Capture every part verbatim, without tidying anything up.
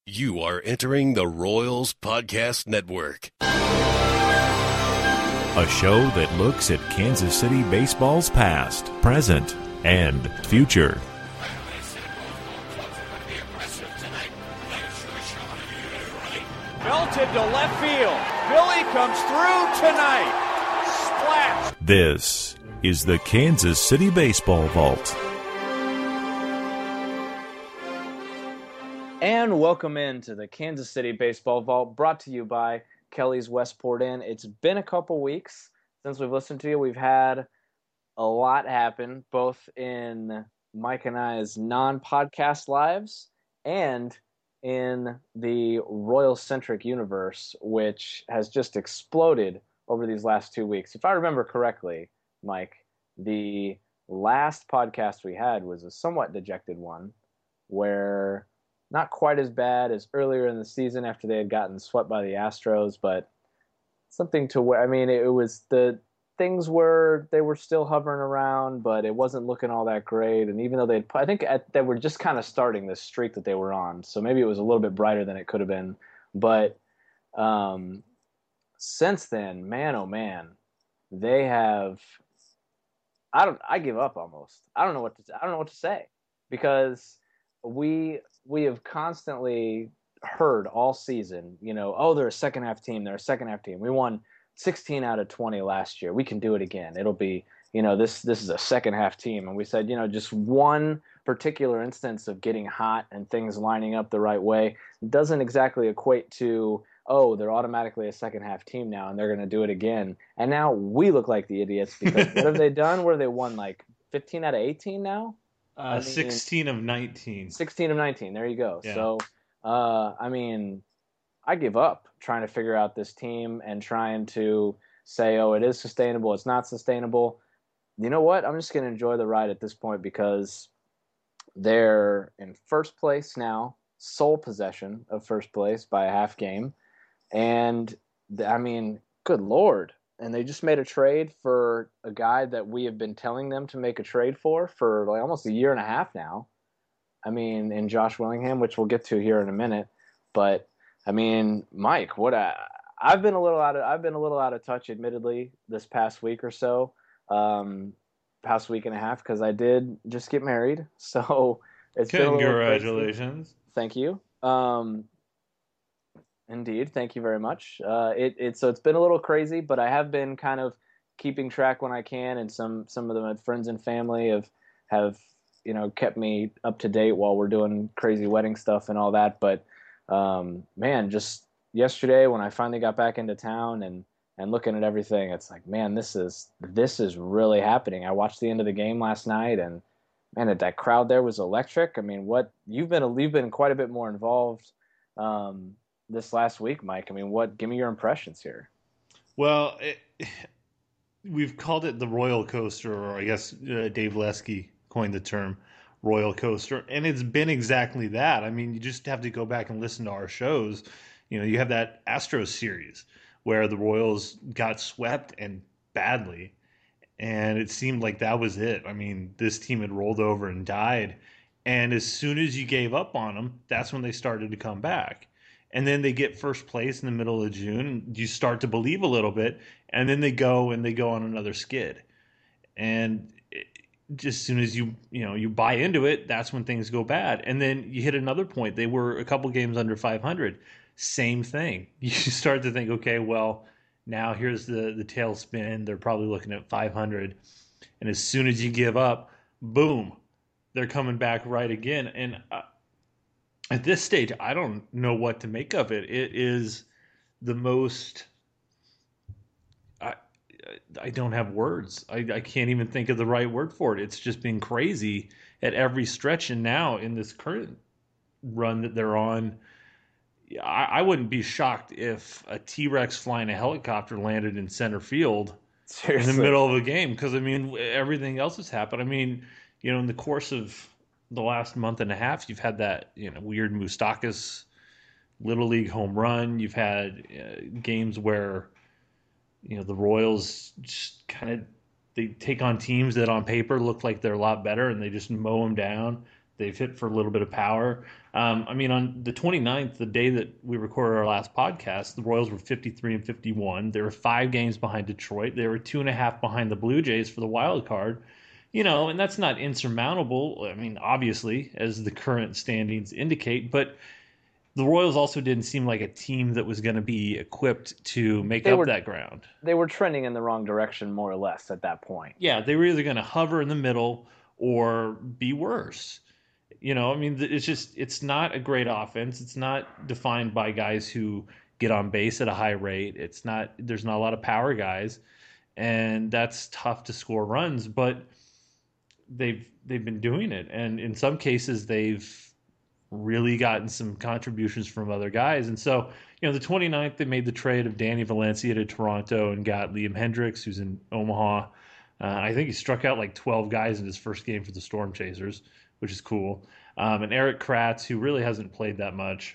You are entering the Royals Podcast Network, a show that looks at Kansas City baseball's past, present, and future. Belted to left field. Billy comes through tonight. Splash. This is the Kansas City Baseball Vault. And welcome into the Kansas City Baseball Vault, brought to you by Kelly's Westport Inn. It's been a couple weeks since we've listened to you. We've had a lot happen, both in Mike and I's non-podcast lives and in the Royal-centric universe, which has just exploded over these last two weeks. If I remember correctly, Mike, the last podcast we had was a somewhat dejected one, where not quite as bad as earlier in the season after they had gotten swept by the Astros, but something to where, I mean, it was the things were, they were still hovering around, but it wasn't looking all that great. And even though they, I think at, they were just kind of starting this streak that they were on. So maybe it was a little bit brighter than it could have been. But um, since then, man, oh man, they have, I don't, I give up almost. I don't know what to, I don't know what to say, because we, we have constantly heard all season, you know, oh, they're a second half team. They're a second half team. We won sixteen out of twenty last year. We can do it again. It'll be, you know, this, this is a second half team. And we said, you know, just one particular instance of getting hot and things lining up the right way doesn't exactly equate to, oh, they're automatically a second half team now and they're going to do it again. And now we look like the idiots, because what have they done? Where they won like fifteen out of eighteen now? Uh, I mean, sixteen of nineteen. sixteen of nineteen. There you go. Yeah. So, uh, I mean, I give up trying to figure out this team and trying to say, oh, it is sustainable, it's not sustainable. You know what? I'm just going to enjoy the ride at this point, because they're in first place now, sole possession of first place by a half game. And, I mean, good Lord. And they just made a trade for a guy that we have been telling them to make a trade for for like almost a year and a half now. I mean, in Josh Willingham, which we'll get to here in a minute. But I mean, Mike, what I, I've been a little out of I've been a little out of touch, admittedly, this past week or so, um, past week and a half, because I did just get married. So it's been a little Congratulations! crazy. Thank you. Um, Indeed, thank you very much. Uh, it, it so it's been a little crazy, but I have been kind of keeping track when I can, and some some of the friends and family have have you know kept me up to date while we're doing crazy wedding stuff and all that. But um, man, just yesterday when I finally got back into town and and looking at everything, it's like, man, this is this is really happening. I watched the end of the game last night, and man, that crowd there was electric. I mean, what you've been you've been quite a bit more involved Um, this last week, Mike. I mean, what? Give me your impressions here. Well, it, we've called it the roller coaster, or I guess uh, Dave Lesky coined the term roller coaster, and it's been exactly that. I mean, you just have to go back and listen to our shows. You know, you have that Astros series where the Royals got swept, and badly, and it seemed like that was it. I mean, this team had rolled over and died, and as soon as you gave up on them, that's when they started to come back. And then they get first place in the middle of June. You start to believe a little bit, and then they go and they go on another skid. And it, just as soon as you you know you buy into it, that's when things go bad. And then you hit another point. They were a couple games under five hundred. Same thing. You start to think, okay, well, now here's the the tailspin. They're probably looking at five hundred. And as soon as you give up, boom, they're coming back right again. And uh, at this stage, I don't know what to make of it. It is the most. I I don't have words. I, I can't even think of the right word for it. It's just been crazy at every stretch, and now in this current run that they're on, I, I wouldn't be shocked if a T-Rex flying a helicopter landed in center field Seriously. in the middle of a game. Because I mean, everything else has happened. I mean, you know, in the course of the last month and a half, you've had that, you know, weird Moustakas Little League home run. You've had uh, games where, you know, the Royals just kind of, they take on teams that on paper look like they're a lot better, and they just mow them down. They've hit for a little bit of power. Um, I mean, on the twenty-ninth, the day that we recorded our last podcast, the Royals were fifty-three and fifty-one. They were five games behind Detroit. They were two and a half behind the Blue Jays for the wild card. You know, and that's not insurmountable. I mean, obviously, as the current standings indicate, but the Royals also didn't seem like a team that was going to be equipped to make They up were- that ground. They were trending in the wrong direction, more or less, at that point. Yeah, they were either going to hover in the middle or be worse. You know, I mean, it's just, it's not a great offense. It's not defined by guys who get on base at a high rate. It's not, there's not a lot of power guys, and that's tough to score runs, but they've, they've been doing it. And in some cases, they've really gotten some contributions from other guys. And so, you know, the twenty-ninth, they made the trade of Danny Valencia to Toronto and got Liam Hendricks, who's in Omaha. Uh, I think he struck out like twelve guys in his first game for the Storm Chasers, which is cool. Um, and Eric Kratz, who really hasn't played that much,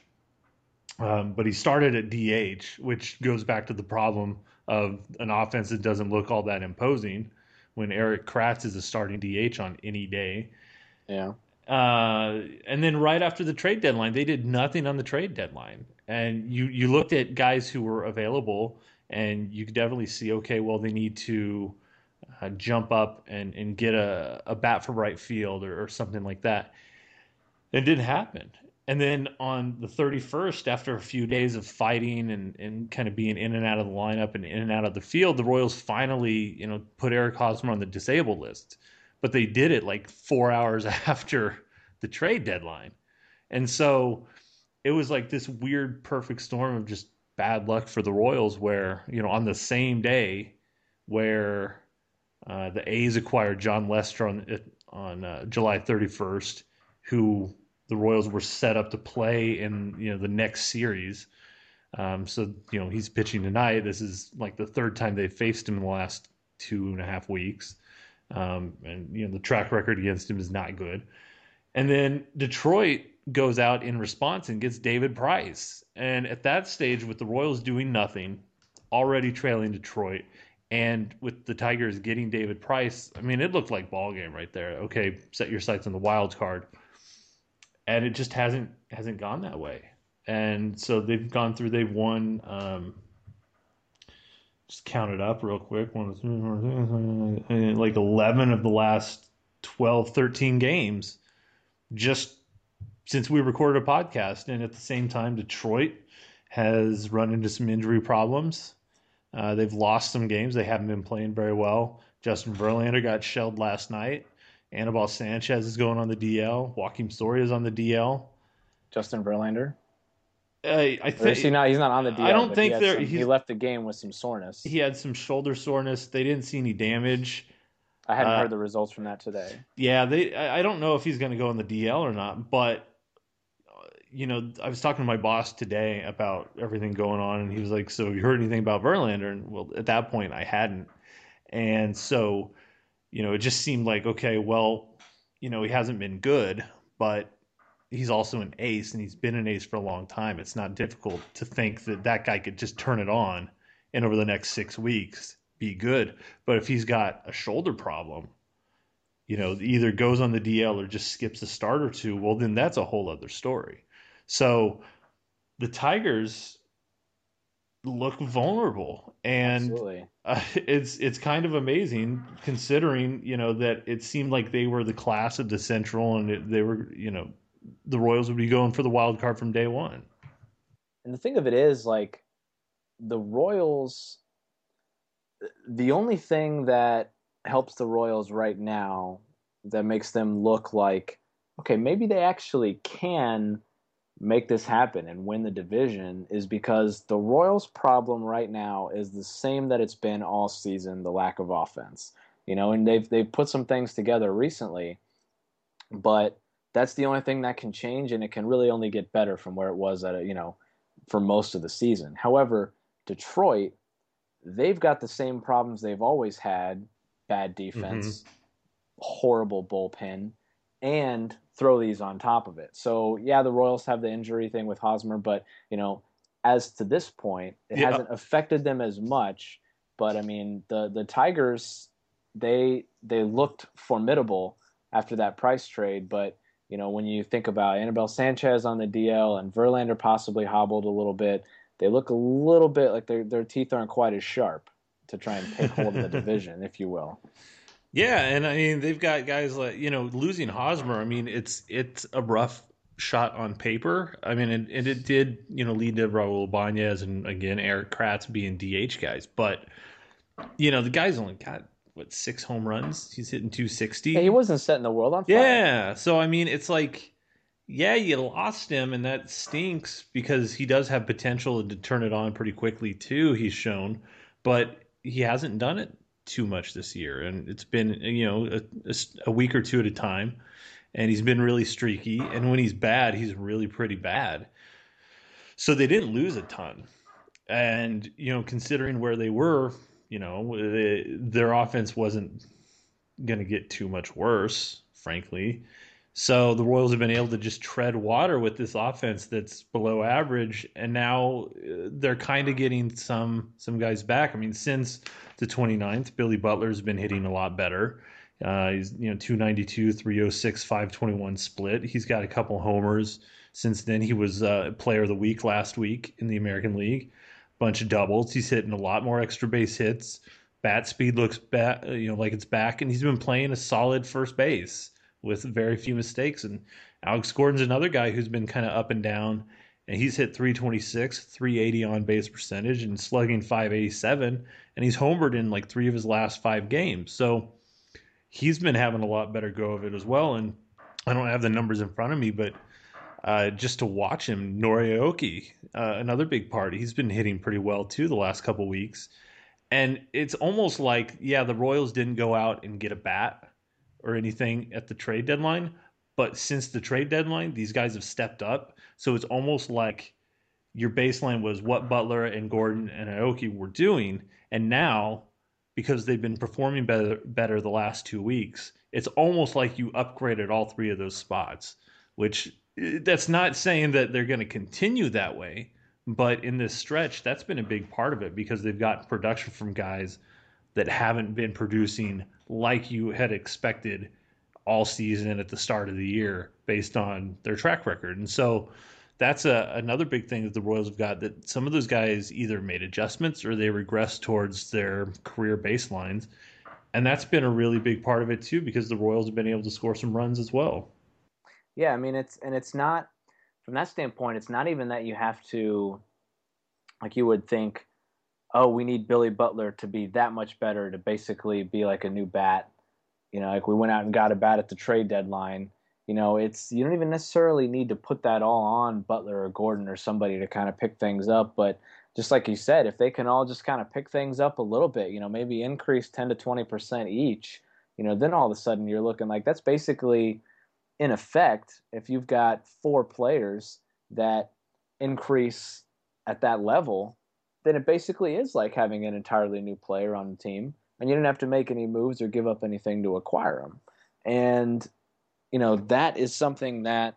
um, but he started at D H, which goes back to the problem of an offense that doesn't look all that imposing when Eric Kratz is a starting D H on any day. Yeah. Uh, and then right after the trade deadline, they did nothing on the trade deadline. And you, you looked at guys who were available, and you could definitely see, okay, well, they need to uh, jump up and, and get a, a bat for right field or, or something like that. It didn't happen. And then on the thirty-first, after a few days of fighting and, and kind of being in and out of the lineup and in and out of the field, the Royals finally, you know, put Eric Hosmer on the disabled list. But they did it like four hours after the trade deadline. And so it was like this weird perfect storm of just bad luck for the Royals where, you know, on the same day where uh, the A's acquired John Lester on, on uh, July thirty-first, who the Royals were set up to play in, you know, the next series. Um, so, you know, he's pitching tonight. This is like the third time they faced him in the last two and a half weeks. Um, and, you know, the track record against him is not good. And then Detroit goes out in response and gets David Price. And at that stage, with the Royals doing nothing, already trailing Detroit, and with the Tigers getting David Price, I mean, it looked like ball game right there. Okay, set your sights on the wild card. And it just hasn't hasn't gone that way. And so they've gone through, they've won, um, just count it up real quick, one, two, three, like eleven of the last twelve, thirteen games just since we recorded a podcast. And at the same time, Detroit has run into some injury problems. Uh, they've lost some games. They haven't been playing very well. Justin Verlander got shelled last night. Anibal Sanchez is going on the D L. Joakim Soria is on the D L. Justin Verlander? Uh, I think he not, he's not on the D L. I don't but think he, there. some, he left the game with some soreness. He had some shoulder soreness. They didn't see any damage. I hadn't uh, heard the results from that today. Yeah, they. I I don't know if he's going to go on the D L or not, but you know, I was talking to my boss today about everything going on, and he was like, "So, have you heard anything about Verlander?" And well, at that point, I hadn't, and so, you know, it just seemed like, okay, well, you know, he hasn't been good, but he's also an ace, and he's been an ace for a long time. It's not difficult to think that that guy could just turn it on and over the next six weeks be good. But if he's got a shoulder problem, you know, either goes on the D L or just skips a start or two, well, then that's a whole other story. So the Tigers look vulnerable, and Absolutely. uh, it's it's kind of amazing considering, you know, that it seemed like they were the class of the Central, and it, they were, you know, the Royals would be going for the wild card from day one. And the thing of it is, like, the Royals, the only thing that helps the Royals right now that makes them look like, okay, maybe they actually can make this happen and win the division is because the Royals' problem right now is the same that it's been all season, the lack of offense. You know, and they've they've put some things together recently, but that's the only thing that can change, and it can really only get better from where it was at a, you know, for most of the season. However, Detroit, they've got the same problems they've always had: bad defense, mm-hmm. horrible bullpen, and throw these on top of it. So, yeah, the Royals have the injury thing with Hosmer, but, you know, as to this point, it yeah. hasn't affected them as much. But, I mean, the, the Tigers, they they looked formidable after that Price trade, but, You know, when you think about Anibal Sanchez on the D L and Verlander possibly hobbled a little bit, they look a little bit like their their teeth aren't quite as sharp to try and take hold of the division, if you will. Yeah, and I mean they've got guys like, you know, losing Hosmer. I mean it's it's a rough shot on paper. I mean, and, and it did, you know, lead to Raul Ibanez and again Eric Kratz being D H guys, but you know the guy's only got what six home runs. He's hitting two sixty. Yeah, he wasn't setting the world on fire. Yeah, so I mean it's like, yeah, you lost him, and that stinks because he does have potential to turn it on pretty quickly too. He's shown, but he hasn't done it too much this year, and it's been, you know, a, a week or two at a time, and he's been really streaky, and when he's bad, he's really pretty bad. So they didn't lose a ton, and you know, considering where they were, you know, they, their offense wasn't going to get too much worse, frankly. So the Royals have been able to just tread water with this offense that's below average, and now they're kind of getting some some guys back. I mean, since the twenty-ninth, Billy Butler's been hitting a lot better. Uh, he's, you know, two ninety-two, three oh six, five twenty-one split. He's got a couple homers since then. He was uh, Player of the Week last week in the American League. Bunch of doubles. He's hitting a lot more extra base hits. Bat speed looks back, you know, like it's back, and he's been playing a solid first base with very few mistakes. And Alex Gordon's another guy who's been kind of up and down, and he's hit three twenty-six, three eighty on base percentage and slugging five eighty-seven, and he's homered in like three of his last five games. So he's been having a lot better go of it as well. And I don't have the numbers in front of me, but uh, just to watch him, Nori Aoki, uh, another big part, he's been hitting pretty well too the last couple weeks. And it's almost like, yeah, the Royals didn't go out and get a bat or anything at the trade deadline, but since the trade deadline, these guys have stepped up. So it's almost like your baseline was what Butler and Gordon and Aoki were doing, and now because they've been performing better better the last two weeks, it's almost like you upgraded all three of those spots, which that's not saying that they're going to continue that way, but in this stretch, that's been a big part of it because they've gotten production from guys that haven't been producing like you had expected all season at the start of the year based on their track record. And so that's a, another big thing that the Royals have got, that some of those guys either made adjustments or they regressed towards their career baselines. And that's been a really big part of it too, because the Royals have been able to score some runs as well. Yeah, I mean, it's, and it's not, from that standpoint, it's not even that you have to, like you would think, oh, we need Billy Butler to be that much better to basically be like a new bat. You know, like we went out and got a bat at the trade deadline. You know, it's, you don't even necessarily need to put that all on Butler or Gordon or somebody to kind of pick things up. But just like you said, if they can all just kind of pick things up a little bit, you know, maybe increase ten to twenty percent each, you know, then all of a sudden you're looking like that's basically, in effect, if you've got four players that increase at that level, then it basically is like having an entirely new player on the team, and you didn't have to make any moves or give up anything to acquire them. And, you know, that is something that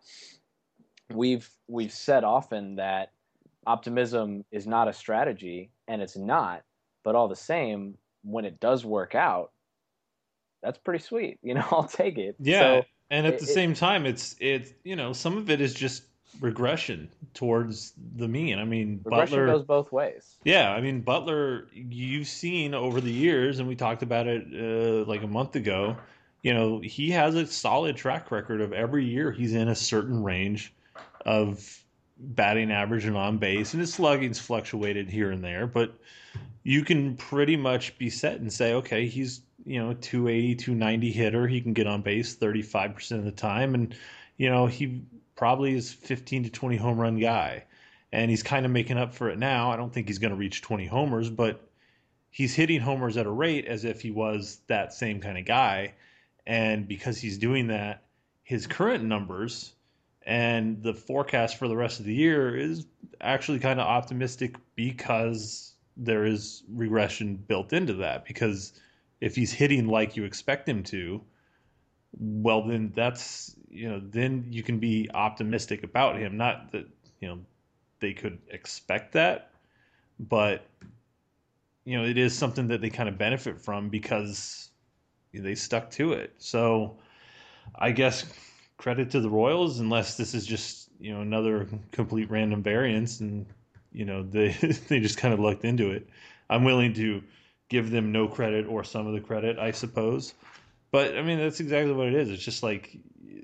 we've we've said often, that optimism is not a strategy, and it's not, but all the same, when it does work out, that's pretty sweet. You know, I'll take it. Yeah, so, and at it, the same time, it's, it's, you know, some of it is just regression towards the mean. I mean, regression Butler goes both ways. Yeah, I mean, Butler, you've seen over the years, and we talked about it uh, like a month ago, you know, he has a solid track record of every year he's in a certain range of batting average and on base, and his slugging's fluctuated here and there, but you can pretty much be set and say, okay, he's, you know, two eighty, two ninety hitter. He can get on base thirty-five percent of the time, and, you know, he probably is fifteen to twenty home run guy, and he's kind of making up for it now. I don't think he's going to reach twenty homers, but he's hitting homers at a rate as if he was that same kind of guy. And because he's doing that, his current numbers and the forecast for the rest of the year is actually kind of optimistic, because there is regression built into that. Because if he's hitting like you expect him to, well, then that's, you know, then you can be optimistic about him. Not that, you know, they could expect that, but, you know, it is something that they kind of benefit from because they stuck to it. So I guess credit to the Royals, unless this is just, you know, another complete random variance and, you know, they they just kind of lucked into it. I'm willing to give them no credit or some of the credit, I suppose. But, I mean, that's exactly what it is. It's just like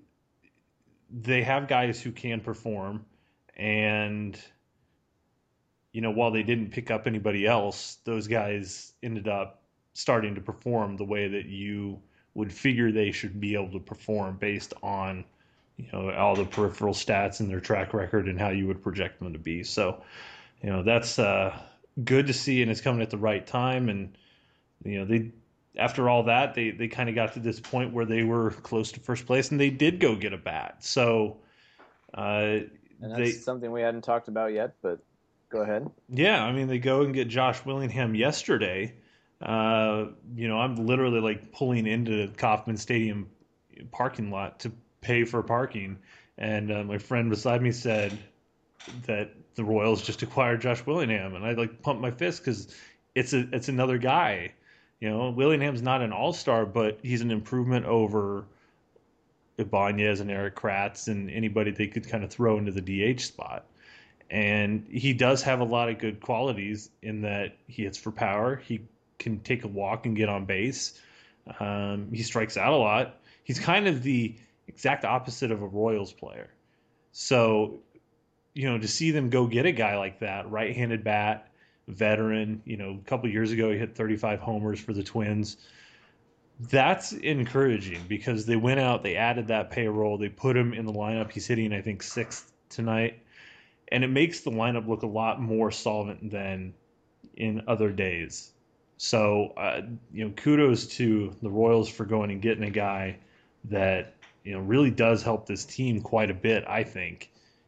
they have guys who can perform, and, you know, while they didn't pick up anybody else, those guys ended up starting to perform the way that you would figure they should be able to perform based on, you know, all the peripheral stats and their track record and how you would project them to be. So, you know, that's uh, good to see, and it's coming at the right time. And, you know, they, after all that, they, they kind of got to this point where they were close to first place, and they did go get a bat. So, uh, and that's they, something we hadn't talked about yet, but go ahead. Yeah, I mean, they go and get Josh Willingham yesterday. Uh, you know, I'm literally like pulling into Kauffman Stadium parking lot to pay for parking. And uh, my friend beside me said that the Royals just acquired Josh Willingham. And I like pumped my fist because it's a, it's another guy. You know, Willingham's not an all-star, but he's an improvement over Ibanez and Eric Kratz and anybody they could kind of throw into the D H spot. And he does have a lot of good qualities in that he hits for power. He can take a walk and get on base. Um, he strikes out a lot. He's kind of the exact opposite of a Royals player. So, you know, to see them go get a guy like that, right-handed bat, veteran, you know, a couple of years ago he hit thirty-five homers for the Twins. That's encouraging because they went out, they added that payroll, they put him in the lineup. He's hitting, I think, sixth tonight. And it makes the lineup look a lot more solvent than in other days. So, uh, you know, kudos to the Royals for going and getting a guy that, you know, really does help this team quite a bit, I think,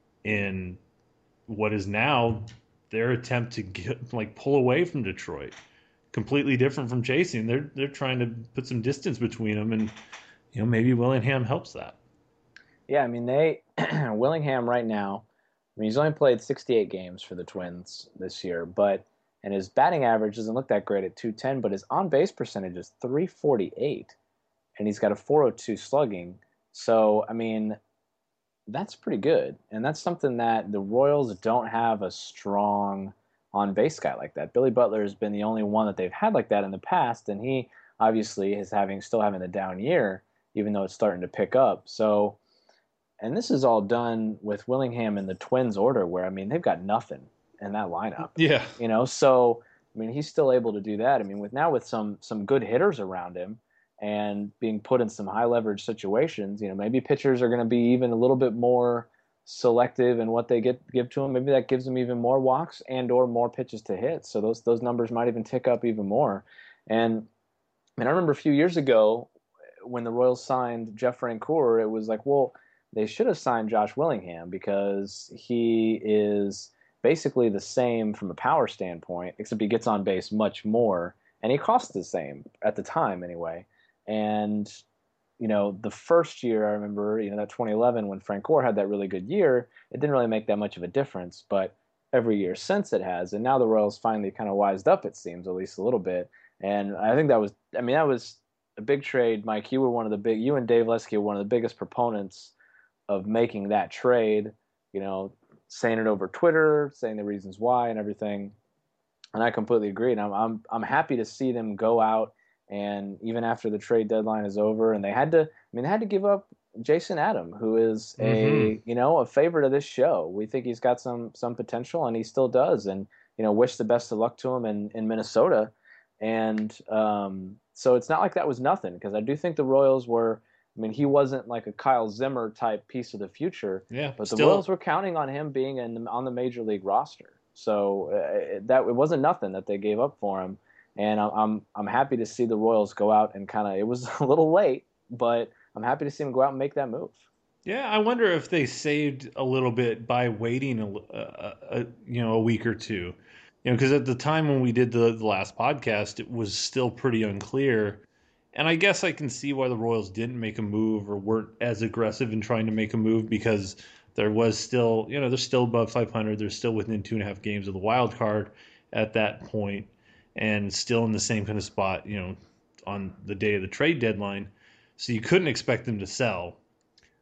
in what is now their attempt to get, like, pull away from Detroit. Completely different from chasing. They're they're trying to put some distance between them, and, you know, maybe Willingham helps that. Yeah, I mean, they Willingham right now, I mean, he's only played sixty-eight games for the Twins this year, but and his batting average doesn't look that great at two ten, but his on-base percentage is three forty-eight, and he's got a four oh two slugging. So, I mean, that's pretty good, and that's something that the Royals don't have a strong on-base guy like that. Billy Butler has been the only one that they've had like that in the past, and he obviously is having still having the down year, even though it's starting to pick up. So, and this is all done with Willingham in the Twins order, where, I mean, they've got nothing in that lineup. Yeah. You know, so, I mean, he's still able to do that. I mean, with now with some some good hitters around him and being put in some high leverage situations, you know, maybe pitchers are going to be even a little bit more selective in what they get give to him. Maybe that gives them even more walks and or more pitches to hit. So those those numbers might even tick up even more. And I mean, I remember a few years ago when the Royals signed Jeff Francoeur, it was like, well, they should have signed Josh Willingham because he is basically the same from a power standpoint, except he gets on base much more, and he costs the same at the time anyway. And, you know, the first year I remember, you know, that twenty eleven when Francoeur had that really good year, it didn't really make that much of a difference, but every year since it has, and now the Royals finally kind of wised up, it seems, at least a little bit. And I think that was, I mean, that was a big trade. Mike, you were one of the big, you and Dave Lesky were one of the biggest proponents of making that trade, you know, saying it over Twitter, saying the reasons why and everything. And I completely agree. And I'm, I'm, I'm happy to see them go out, and even after the trade deadline is over, and they had to, I mean, they had to give up Jason Adam, who is a, mm-hmm. you know, a favorite of this show. We think he's got some, some potential, and he still does. And, you know, wish the best of luck to him in, in Minnesota. And um, so it's not like that was nothing, because I do think the Royals were, I mean, he wasn't like a Kyle Zimmer type piece of the future, yeah, but the still. Royals were counting on him being in the, on the major league roster. So uh, that it wasn't nothing that they gave up for him, and I'm I'm, I'm happy to see the Royals go out and kind of, it was a little late, but I'm happy to see them go out and make that move. Yeah, I wonder if they saved a little bit by waiting a, a, a you know a week or two, you know, because at the time when we did the, the last podcast, it was still pretty unclear. And I guess I can see why the Royals didn't make a move or weren't as aggressive in trying to make a move, because there was still, you know, they're still above five hundred. They're still within two and a half games of the wild card at that point, and still in the same kind of spot, you know, on the day of the trade deadline. So you couldn't expect them to sell.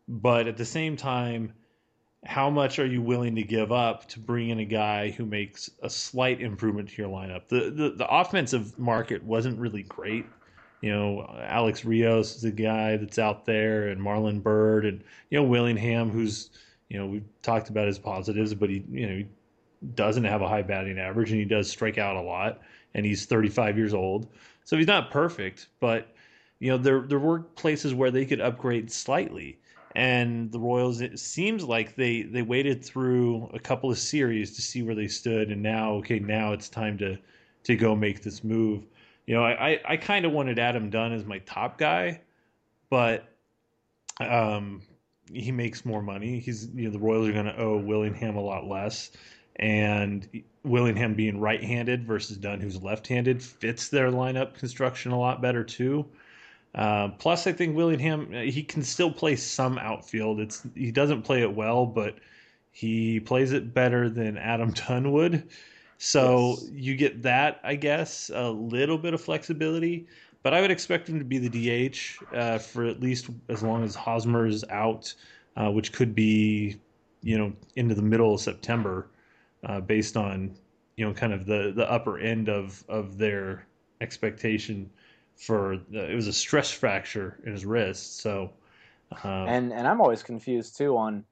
but at the same time, how much are you willing to give up to bring in a guy who makes a slight improvement to your lineup? The the, the offensive market wasn't really great. You know, Alex Rios is a guy that's out there, and Marlon Byrd, and you know Willingham, who's you know we've talked about his positives, but he you know he doesn't have a high batting average, and he does strike out a lot, and he's thirty-five years old, so he's not perfect, but you know there there were places where they could upgrade slightly. And the Royals, it seems like they, they waited through a couple of series to see where they stood, and now, okay, now it's time to to go make this move. You know, I, I, I kind of wanted Adam Dunn as my top guy, but um, he makes more money. He's you know the Royals are going to owe Willingham a lot less, and Willingham being right-handed versus Dunn, who's left-handed, fits their lineup construction a lot better too. Uh, plus, I think Willingham, he can still play some outfield. It's he doesn't play it well, but he plays it better than Adam Dunn would. So yes. You get that, I guess, a little bit of flexibility. But I would expect him to be the D H uh, for at least as long as Hosmer is out, uh, which could be, you know, into the middle of September, uh, based on, you know, kind of the, the upper end of, of their expectation. For the, it was a stress fracture in his wrist, so um, and and I'm always confused too on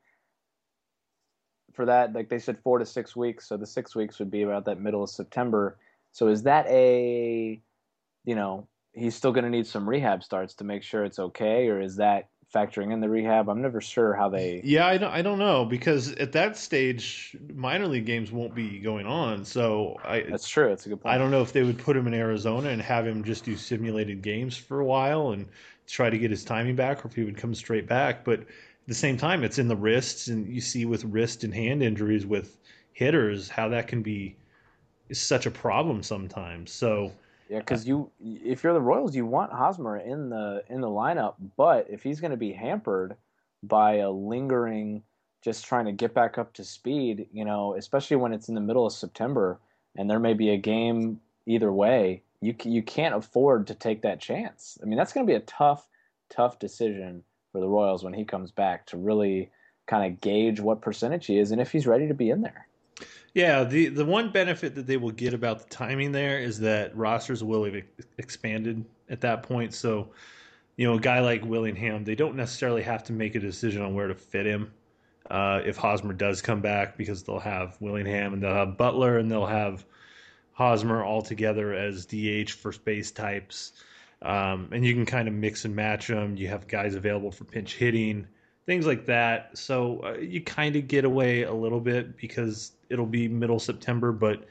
for that. Like they said, four to six weeks, so the six weeks would be about that middle of September. So is that a, you know, he's still going to need some rehab starts to make sure it's okay, or is that factoring in the rehab? I'm never sure how they. Yeah, I don't. I don't know because at that stage, minor league games won't be going on. So I. That's true. That's a good point. I don't know if they would put him in Arizona and have him just do simulated games for a while and try to get his timing back, or if he would come straight back. But at the same time, it's in the wrists, and you see with wrist and hand injuries with hitters how that can be such a problem sometimes. So. Yeah, because you, if you're the Royals, you want Hosmer in the in the lineup, but if he's going to be hampered by a lingering, just trying to get back up to speed, you know, especially when it's in the middle of September and there may be a game either way, you you can't afford to take that chance. I mean, that's going to be a tough, tough decision for the Royals when he comes back to really kind of gauge what percentage he is and if he's ready to be in there. Yeah, the, the one benefit that they will get about the timing there is that rosters will have expanded at that point. So, you know, a guy like Willingham, they don't necessarily have to make a decision on where to fit him uh, if Hosmer does come back, because they'll have Willingham and they'll have Butler and they'll have Hosmer all together as D H first base types. Um, and you can kind of mix and match them. You have guys available for pinch hitting, things like that. So uh, you kind of get away a little bit because it'll be middle September, but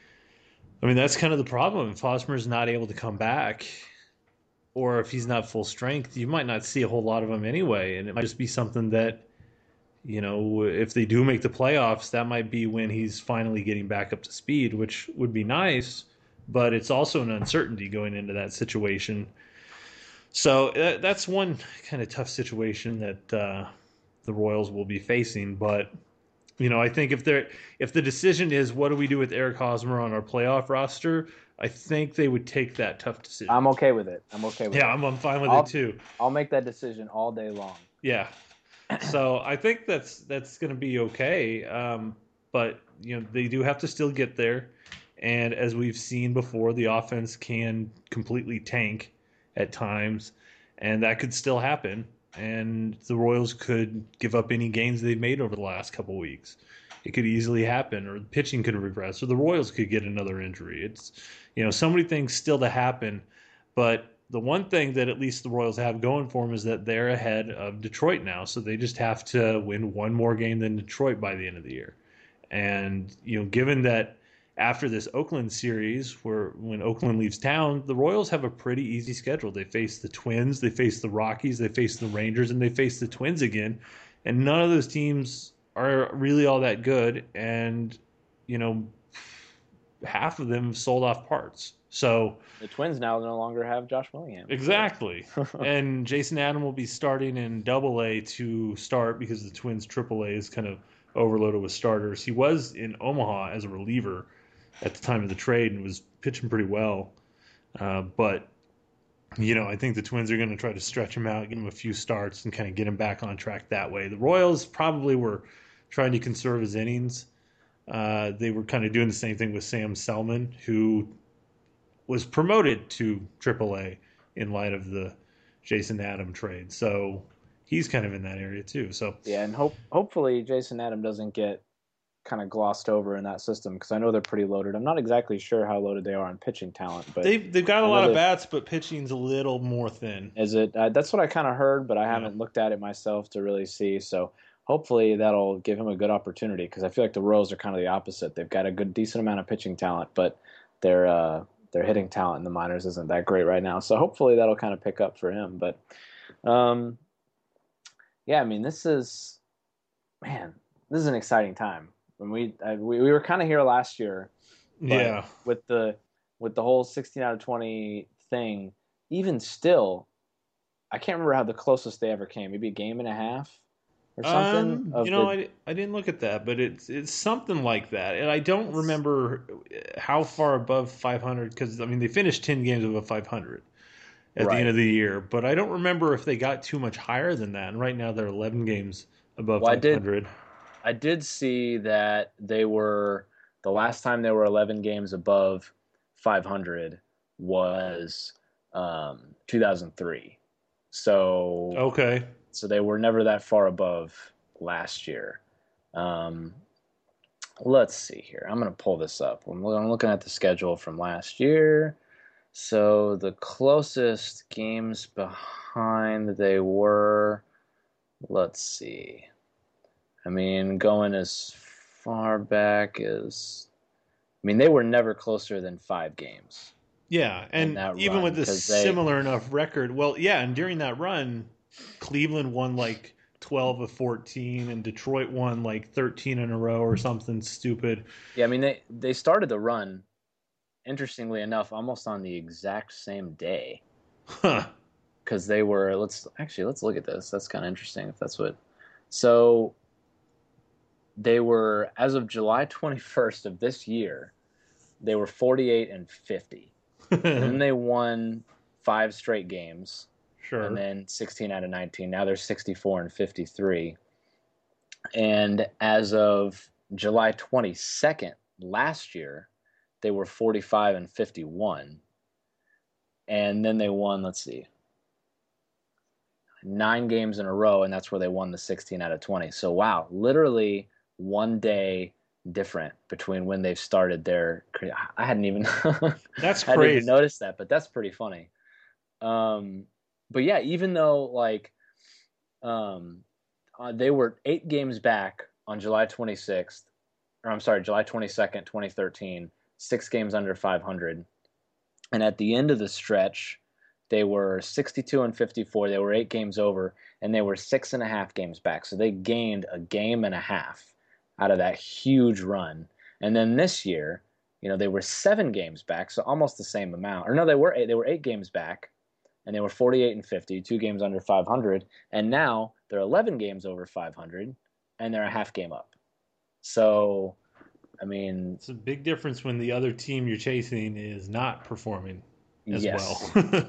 I mean, that's kind of the problem. If Hosmer's not able to come back, or if he's not full strength, you might not see a whole lot of him anyway. And it might just be something that, you know, if they do make the playoffs, that might be when he's finally getting back up to speed, which would be nice, but it's also an uncertainty going into that situation. So uh, that's one kind of tough situation that uh, the Royals will be facing, but you know, I think if they're if the decision is what do we do with Eric Hosmer on our playoff roster, I think they would take that tough decision. I'm okay with it. I'm okay with yeah, it. Yeah, I'm, I'm fine with I'll, it too. I'll make that decision all day long. Yeah. So I think that's that's going to be okay. Um, but you know, they do have to still get there, and as we've seen before, the offense can completely tank at times, and that could still happen. And the Royals could give up any gains they've made over the last couple of weeks. It could easily happen, or the pitching could regress, or the Royals could get another injury. It's, you know, so many things still to happen. But the one thing that at least the Royals have going for them is that they're ahead of Detroit now. So they just have to win one more game than Detroit by the end of the year. And, you know, given that after this Oakland series, where when Oakland leaves town, the Royals have a pretty easy schedule. They face the Twins, they face the Rockies, they face the Rangers, and they face the Twins again. And none of those teams are really all that good. And, you know, half of them have sold off parts. So the Twins now no longer have Josh Willingham. Exactly. And Jason Adam will be starting in Double A to start because the Twins Triple A is kind of overloaded with starters. He was in Omaha as a reliever at the time of the trade and was pitching pretty well. Uh, but you know, I think the Twins are going to try to stretch him out, give him a few starts, and kind of get him back on track that way. The Royals probably were trying to conserve his innings. Uh, they were kind of doing the same thing with Sam Selman, who was promoted to triple A in light of the Jason Adam trade. So he's kind of in that area too. So yeah, and hope hopefully Jason Adam doesn't get kind of glossed over in that system, because I know they're pretty loaded. I'm not exactly sure how loaded they are on pitching talent, but they've they've got a lot of bats, but pitching's a little more thin. Is it? Uh, that's what I kind of heard, but I haven't yeah. looked at it myself to really see. So hopefully that'll give him a good opportunity, because I feel like the Royals are kind of the opposite. They've got a good, decent amount of pitching talent, but their uh, their hitting talent in the minors isn't that great right now. So hopefully that'll kind of pick up for him. But um, yeah, I mean, this is man, this is an exciting time. When we, I, we we were kind of here last year, yeah, with the with the whole sixteen out of twenty thing. Even still, I can't remember how the closest they ever came. Maybe a game and a half or something. Um, you know, the... I, I didn't look at that, but it's it's something like that. And I don't remember how far above five hundred, because I mean they finished ten games above five hundred at right. the end of the year. But I don't remember if they got too much higher than that. And right now they're eleven games above well, five hundred. I did, I did see that they were, the last time they were eleven games above five hundred was um, two thousand three. So okay, so they were never that far above last year. Um, let's see here. I'm going to pull this up. I'm looking at the schedule from last year. So the closest games behind they were, let's see. I mean, going as far back as, I mean, they were never closer than five games. Yeah, and even with a similar they, enough record, well, yeah, and during that run, Cleveland won like twelve of fourteen, and Detroit won like thirteen in a row or something stupid. Yeah, I mean, they, they started the run, interestingly enough, almost on the exact same day. Huh. Because they were, let's, actually, let's look at this. That's kind of interesting if that's what, so... They were, as of July twenty-first of this year, they were forty-eight and fifty. And then they won five straight games. Sure. And then sixteen out of nineteen. Now they're sixty-four and fifty-three. And as of July twenty-second last year, they were forty-five and fifty-one. And then they won, let's see, nine games in a row, and that's where they won the sixteen out of twenty. So, wow, literally one day different between when they've started their. I hadn't even. That's crazy. I didn't even notice that, but that's pretty funny. Um, but yeah, even though like, um, uh, they were eight games back on July twenty-sixth, or I'm sorry, July twenty-second, twenty thirteen, six games under five hundred, and at the end of the stretch, they were sixty-two and fifty-four. They were eight games over, and they were six and a half games back. So they gained a game and a half out of that huge run. And then this year, you know, they were seven games back, so almost the same amount. Or no, they were eight, they were eight games back, and they were forty-eight and fifty, two games under five hundred. And now they're eleven games over five hundred, and they're a half game up. So, I mean, it's a big difference when the other team you're chasing is not performing as yes. well.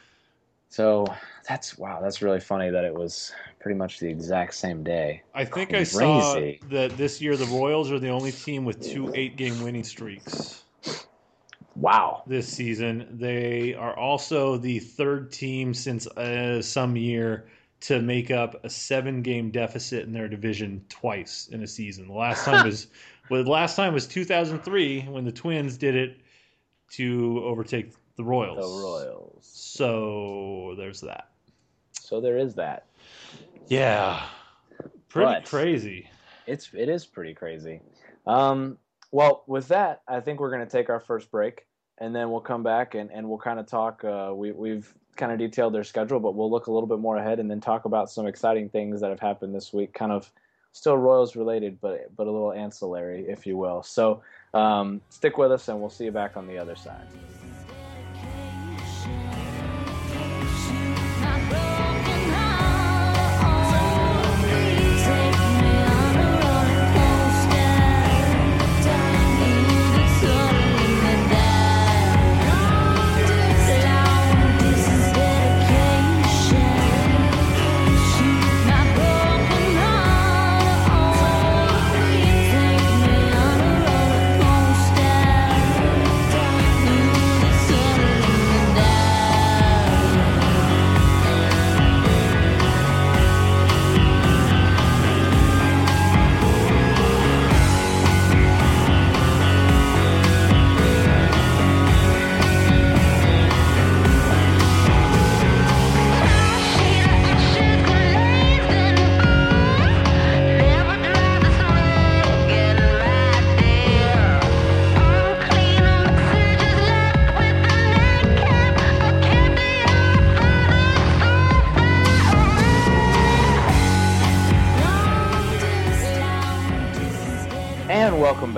So that's, wow, that's really funny that it was pretty much the exact same day. I think Crazy. I saw that this year the Royals are the only team with two eight-game winning streaks. Wow. This season. They are also the third team since uh, some year to make up a seven-game deficit in their division twice in a season. The last time was well, the last time was two thousand three when the Twins did it to overtake the Royals. The Royals. So there's that. So there is that. Yeah. Pretty but crazy. It's it is pretty crazy. Um, well, with that, I think we're going to take our first break, and then we'll come back and, and we'll kind of talk. Uh, we, we've kind of detailed their schedule, but we'll look a little bit more ahead and then talk about some exciting things that have happened this week, kind of still Royals related, but but a little ancillary, if you will. So um, stick with us, and we'll see you back on the other side. This is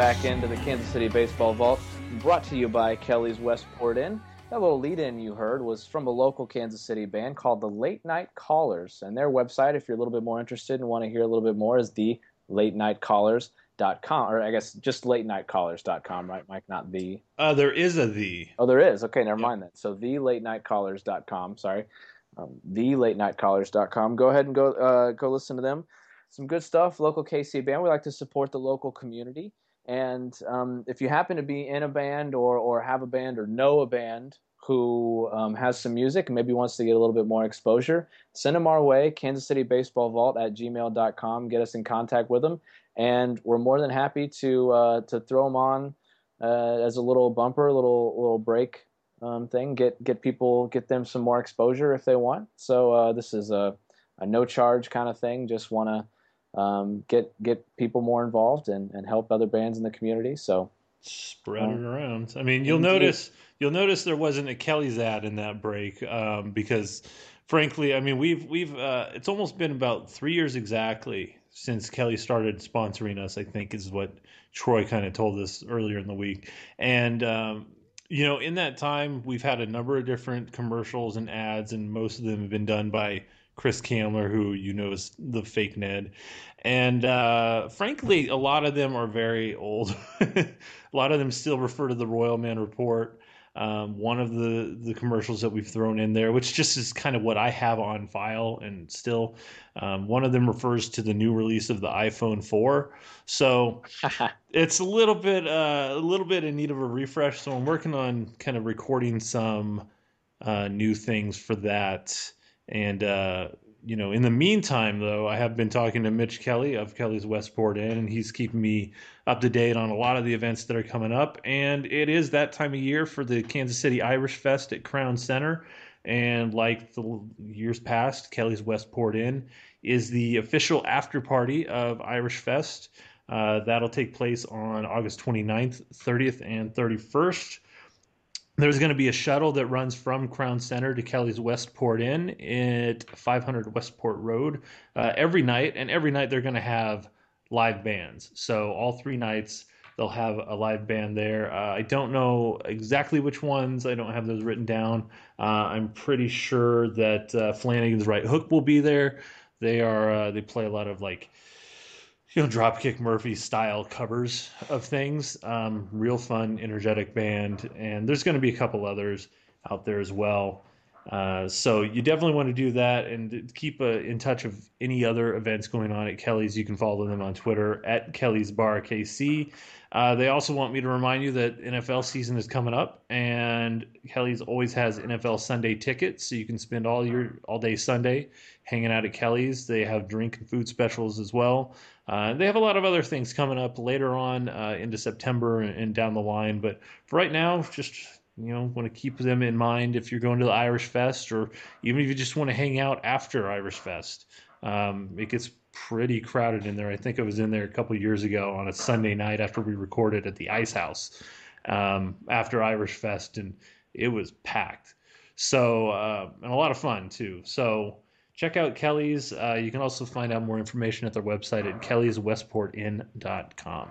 back into the Kansas City Baseball Vault, brought to you by Kelly's Westport Inn. That little lead-in you heard was from a local Kansas City band called the Late Night Callers, and their website, if you're a little bit more interested and want to hear a little bit more, is the late night callers dot com, or I guess just late night callers dot com, right, Mike? Not the. Uh, there is a the. Oh, there is. Okay, never Yep. mind then. So the late night callers dot com. Sorry, um, the late night callers dot com. Go ahead and go uh, go listen to them. Some good stuff. Local K C band. We like to support the local community. And um, if you happen to be in a band or or have a band or know a band who um, has some music and maybe wants to get a little bit more exposure, send them our way, Kansas City Baseball Vault at gmail dot com. Get us in contact with them. And we're more than happy to uh, to throw them on uh, as a little bumper, a little little break um, thing. Get get people, get them some more exposure if they want. So uh, this is a, a no charge kind of thing. Just want to Um, get get people more involved and, and help other bands in the community. So spread um, it around. I mean, you'll indeed. notice you'll notice there wasn't a Kelly's ad in that break um, because, frankly, I mean we've we've uh, it's almost been about three years exactly since Kelly started sponsoring us. I think is what Troy kind of told us earlier in the week, and um, you know, in that time we've had a number of different commercials and ads, and most of them have been done by Chris Kamler, who you know is the fake Ned. And uh, frankly, a lot of them are very old. A lot of them still refer to the Royal Man Report. Um, one of the, the commercials that we've thrown in there, which just is kind of what I have on file and still, um, one of them refers to the new release of the iPhone four. So it's a little bit uh, a little bit in need of a refresh. So I'm working on kind of recording some uh, new things for that. And, uh, you know, in the meantime, though, I have been talking to Mitch Kelly of Kelly's Westport Inn, and he's keeping me up to date on a lot of the events that are coming up. And it is that time of year for the Kansas City Irish Fest at Crown Center. And like the years past, Kelly's Westport Inn is the official after party of Irish Fest. Uh, that'll take place on August twenty-ninth, thirtieth, and thirty-first. There's going to be a shuttle that runs from Crown Center to Kelly's Westport Inn at five hundred Westport Road uh, every night. And every night they're going to have live bands. So all three nights they'll have a live band there. Uh, I don't know exactly which ones. I don't have those written down. Uh, I'm pretty sure that uh, Flanagan's Right Hook will be there. They are uh, they play a lot of like, you know, Dropkick Murphy style covers of things. Um, real fun, energetic band. And there's going to be a couple others out there as well. Uh, so you definitely want to do that and keep uh, in touch of any other events going on at Kelly's. You can follow them on Twitter at Kelly's Bar K C. Uh, they also want me to remind you that N F L season is coming up, and Kelly's always has N F L Sunday tickets, so you can spend all your all day Sunday hanging out at Kelly's. They have drink and food specials as well. Uh, they have a lot of other things coming up later on uh, into September and, and down the line. But for right now, just, you know, want to keep them in mind if you're going to the Irish Fest, or even if you just want to hang out after Irish Fest. Um, it gets pretty crowded in there. I think I was in there a couple of years ago on a Sunday night after we recorded at the Ice House um, after Irish Fest, and it was packed. So, uh, and a lot of fun too. So check out Kelly's. Uh, you can also find out more information at their website at kellys westport inn dot com.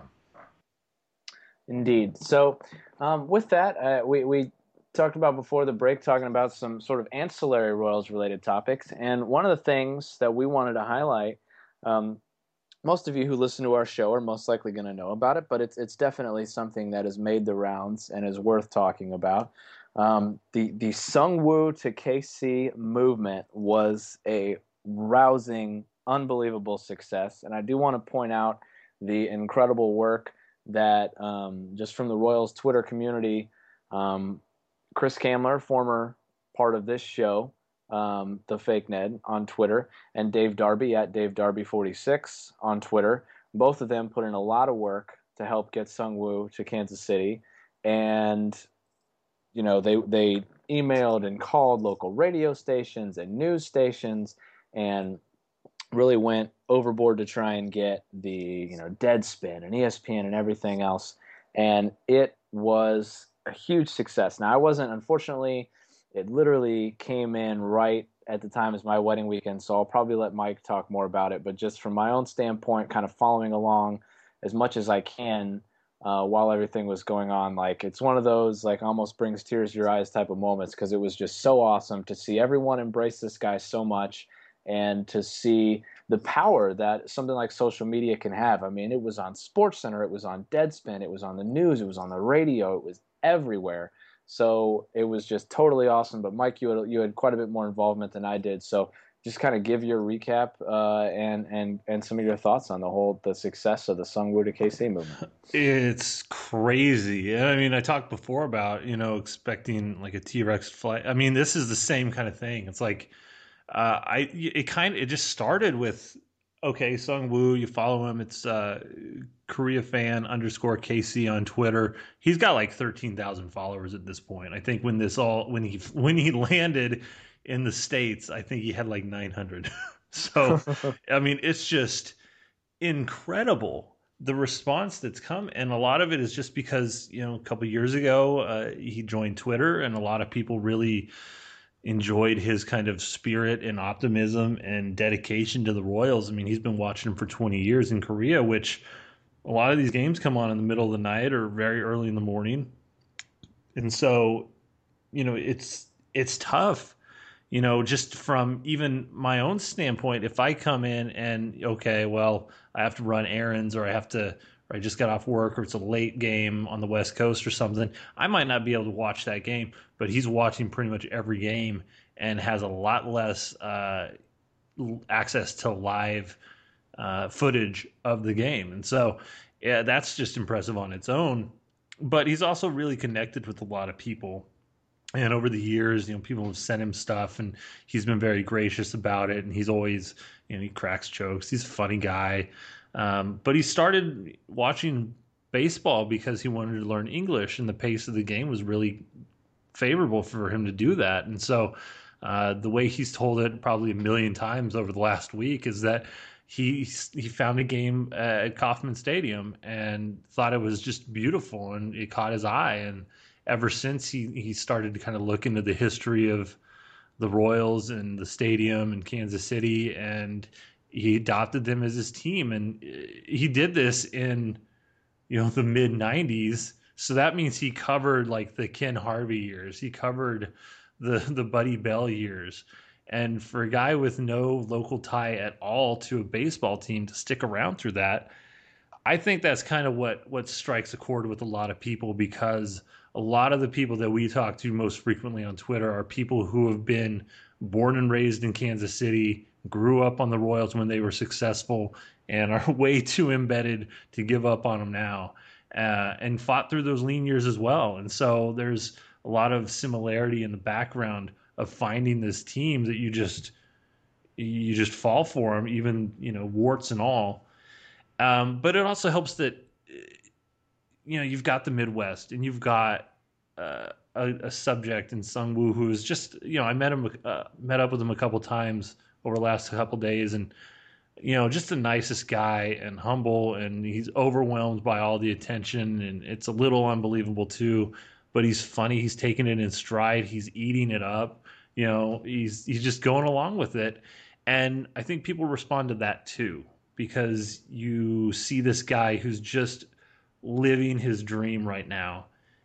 Indeed. So um, with that, uh, we, we talked about before the break, talking about some sort of ancillary Royals related topics. And one of the things that we wanted to highlight, um, most of you who listen to our show are most likely going to know about it, but it's it's definitely something that has made the rounds and is worth talking about. Um, the the Sungwoo to K C movement was a rousing, unbelievable success, and I do want to point out the incredible work that um, just from the Royals Twitter community, um, Chris Kamler, former part of this show, um, the Fake Ned on Twitter, and Dave Darby at Dave Darby forty-six on Twitter. Both of them put in a lot of work to help get Sungwoo to Kansas City, and you know they they emailed and called local radio stations and news stations, and really went overboard to try and get the you know Deadspin and E S P N and everything else, and it was a huge success. Now I wasn't, unfortunately. It literally came in right at the time as my wedding weekend, so I'll probably let Mike talk more about it. But just from my own standpoint, kind of following along as much as I can uh, while everything was going on. Like, it's one of those, like, almost brings tears to your eyes type of moments, because it was just so awesome to see everyone embrace this guy so much, and to see the power that something like social media can have. I mean, it was on SportsCenter, it was on Deadspin, it was on the news, it was on the radio, it was everywhere. So it was just totally awesome. But Mike, you had, you had quite a bit more involvement than I did. So just kind of give your recap uh, and and and some of your thoughts on the whole the success of the Sungwoo to K C movement. It's crazy. I mean, I talked before about, you know, expecting like a T-Rex flight. I mean, this is the same kind of thing. It's like uh, I it kind of it just started with, okay, Sungwoo, you follow him. It's uh, Korea fan underscore K C on Twitter. He's got like thirteen thousand followers at this point. I think when this all when he when he landed in the States, I think he had like nine hundred. So, I mean, it's just incredible the response that's come. And a lot of it is just because, you know, a couple of years ago, uh, he joined Twitter, and a lot of people really enjoyed his kind of spirit and optimism and dedication to the Royals. I mean, he's been watching them for twenty years in Korea, which a lot of these games come on in the middle of the night or very early in the morning. And so, you know, it's it's tough. You know, just from even my own standpoint, if I come in and, okay, well, I have to run errands, or I have to, or I just got off work, or it's a late game on the West Coast or something, I might not be able to watch that game, but he's watching pretty much every game and has a lot less uh, access to live uh, footage of the game. And so, yeah, that's just impressive on its own. But he's also really connected with a lot of people. And over the years, you know, people have sent him stuff, and he's been very gracious about it. And he's always, you know, he cracks jokes. He's a funny guy. Um, but he started watching baseball because he wanted to learn English, and the pace of the game was really favorable for him to do that. And so uh, the way he's told it probably a million times over the last week is that he he found a game at Kauffman Stadium and thought it was just beautiful, and it caught his eye. And ever since, he, he started to kind of look into the history of the Royals and the stadium in Kansas City, and he adopted them as his team. And he did this in, you know, the mid nineties. So that means he covered like the Ken Harvey years. He covered the, the Buddy Bell years. And for a guy with no local tie at all to a baseball team to stick around through that, I think that's kind of what, what strikes a chord with a lot of people, because a lot of the people that we talk to most frequently on Twitter are people who have been born and raised in Kansas City, grew up on the Royals when they were successful, and are way too embedded to give up on them now, uh, and fought through those lean years as well. And so there's a lot of similarity in the background of finding this team that you just you just fall for them, even, you know, warts and all. Um, but it also helps that, you know, you've got the Midwest, and you've got uh, a, a subject in Sungwoo who is just, you know, I met him, uh, met up with him a couple times over the last couple days, and, you know, just the nicest guy and humble, and he's overwhelmed by all the attention, and it's a little unbelievable too, but he's funny. He's taking it in stride. He's eating it up. You know, he's, he's just going along with it. And I think people respond to that too, because you see this guy who's just living his dream right now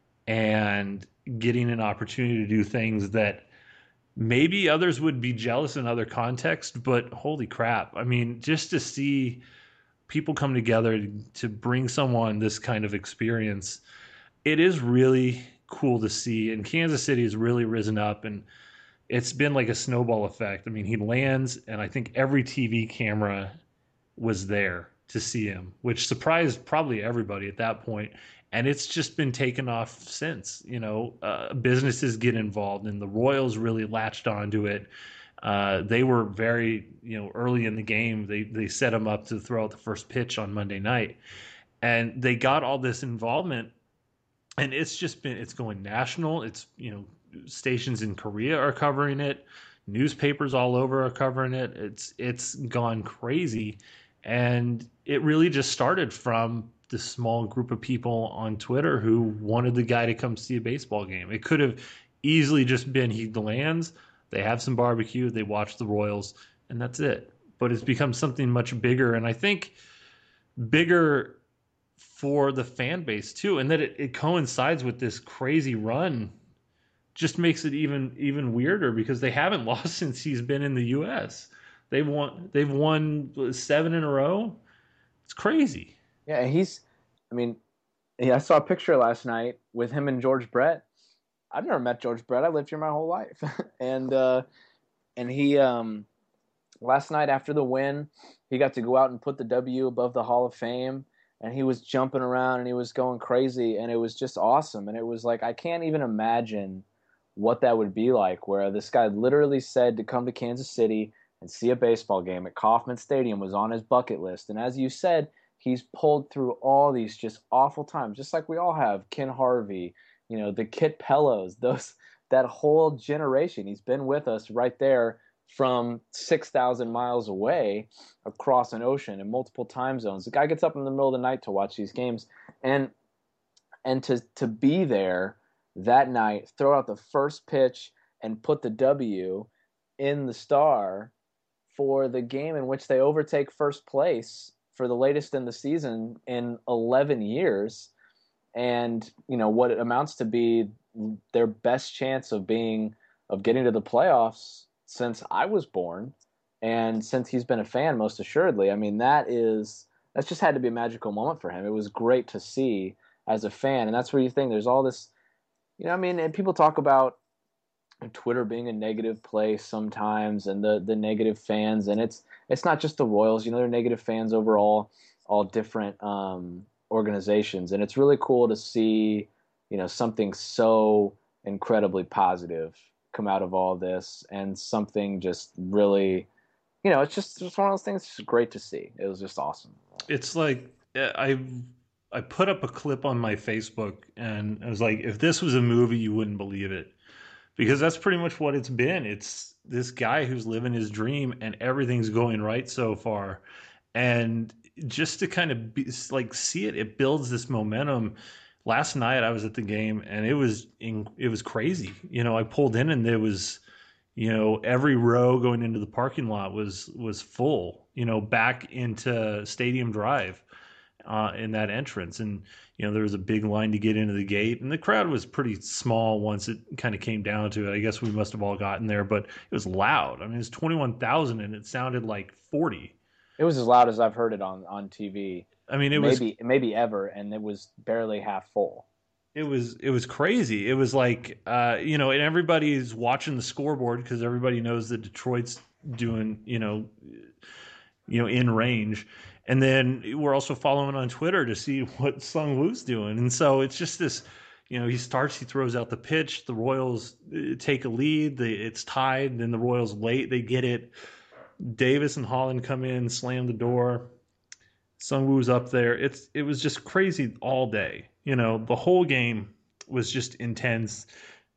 and getting an opportunity to do things that maybe others would be jealous in other contexts, but holy crap. I mean, just to see people come together to bring someone this kind of experience, it is really cool to see. And Kansas City has really risen up, and it's been like a snowball effect. I mean, he lands, and I think every T V camera was there to see him, which surprised probably everybody at that point. And it's just been taken off since. You know, uh, businesses get involved, and the Royals really latched onto it. Uh, they were very, you know, early in the game. They they set him up to throw out the first pitch on Monday night, and they got all this involvement. And it's just been, it's going national. It's, you know, stations in Korea are covering it. Newspapers all over are covering it. It's it's gone crazy. And it really just started from this small group of people on Twitter who wanted the guy to come see a baseball game. It could have easily just been he lands, they have some barbecue, they watch the Royals, and that's it. But it's become something much bigger. And I think bigger for the fan base too, and that it, it coincides with this crazy run just makes it even even weirder because they haven't lost since he's been in the U S. They've won they've won seven in a row. It's crazy. Yeah, and he's I mean, yeah, I saw a picture last night with him and George Brett. I've never met George Brett. I lived here my whole life. and uh, and he um, last night after the win, he got to go out and put the W above the Hall of Fame, and he was jumping around and he was going crazy, and it was just awesome. And it was like, I can't even imagine what that would be like, where this guy literally said to come to Kansas City and see a baseball game at Kauffman Stadium was on his bucket list. And as you said, he's pulled through all these just awful times, just like we all have. Ken Harvey, you know, the Kit Pellos, those that whole generation. He's been with us right there from six thousand miles away across an ocean in multiple time zones. The guy gets up in the middle of the night to watch these games. And and to to be there that night, throw out the first pitch and put the W in the Star for the game in which they overtake first place for the latest in the season in eleven years, and you know what it amounts to be their best chance of being of getting to the playoffs since I was born, and since he's been a fan most assuredly. I mean, that is that's just had to be a magical moment for him. It was great to see as a fan, and that's where you think there's all this, you know, I mean, and people talk about Twitter being a negative place sometimes, and the the negative fans, and it's it's not just the Royals, you know, they're negative fans overall, all different um, organizations, and it's really cool to see, you know, something so incredibly positive come out of all this, and something just really, you know, it's just just one of those things. It's just great to see. It was just awesome. It's like I I put up a clip on my Facebook, and I was like, if this was a movie, you wouldn't believe it. Because that's pretty much what it's been. It's this guy who's living his dream and everything's going right so far. And just to kind of be, like see it, it builds this momentum. Last night I was at the game and it was in, it was crazy. You know, I pulled in and there was, you know, every row going into the parking lot was was full, you know, back into Stadium Drive. Uh, in that entrance, and you know there was a big line to get into the gate, and the crowd was pretty small once it kind of came down to it. I guess we must have all gotten there, but it was loud. I mean, it was twenty-one thousand, and it sounded like forty. It was as loud as I've heard it on, on T V. I mean, it maybe was maybe ever, and it was barely half full. It was it was crazy. It was like uh, you know, and everybody's watching the scoreboard because everybody knows that Detroit's doing you know, you know, in range. And then we're also following on Twitter to see what Sung Woo's doing. And so it's just this, you know, he starts, he throws out the pitch. The Royals take a lead. They, it's tied. Then the Royals late, they get it. Davis and Holland come in, slam the door. Sung Woo's up there. It's It was just crazy all day. You know, the whole game was just intense.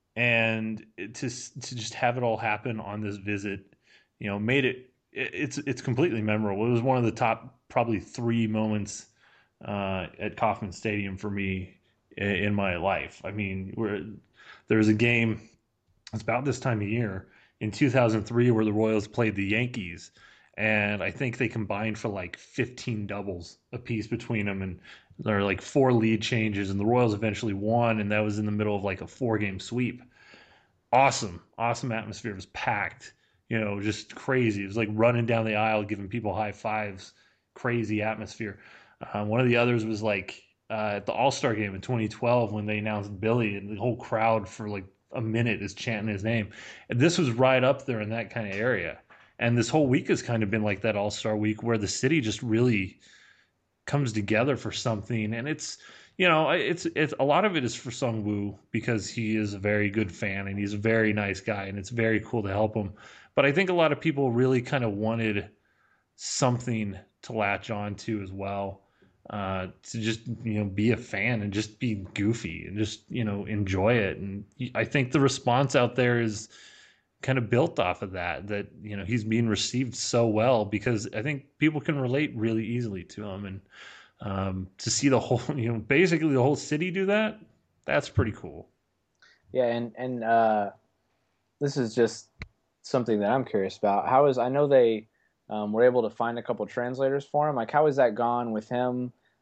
And to, to just have it all happen on this visit, you know, made it, it's it's completely memorable. It was one of the top probably three moments uh, at Kauffman Stadium for me in, in my life. I mean, where there was a game, it's about this time of year, in two thousand three where the Royals played the Yankees, and I think they combined for like fifteen doubles apiece between them, and there were like four lead changes, and the Royals eventually won, and that was in the middle of like a four-game sweep. Awesome, awesome atmosphere. It was packed. You know, just crazy. It was like running down the aisle, giving people high fives. Crazy atmosphere. Uh, one of the others was like uh, at the All-Star game in twenty twelve when they announced Billy, and the whole crowd for like a minute is chanting his name. And this was right up there in that kind of area. And this whole week has kind of been like that All-Star week where the city just really comes together for something. And it's, you know, it's it's a lot of it is for Sung Woo because he is a very good fan and he's a very nice guy, and it's very cool to help him. But I think a lot of people really kind of wanted something to latch on to as well, uh, to just, you know, be a fan and just be goofy and just, you know, enjoy it. And I think the response out there is kind of built off of that, that, you know, he's being received so well because I think people can relate really easily to him. And um, to see the whole, you know, basically the whole city do that, that's pretty cool. Yeah, and, and uh, this is just something that I'm curious about. How is, I know they um, were able to find a couple translators for him. Like, how has that gone with him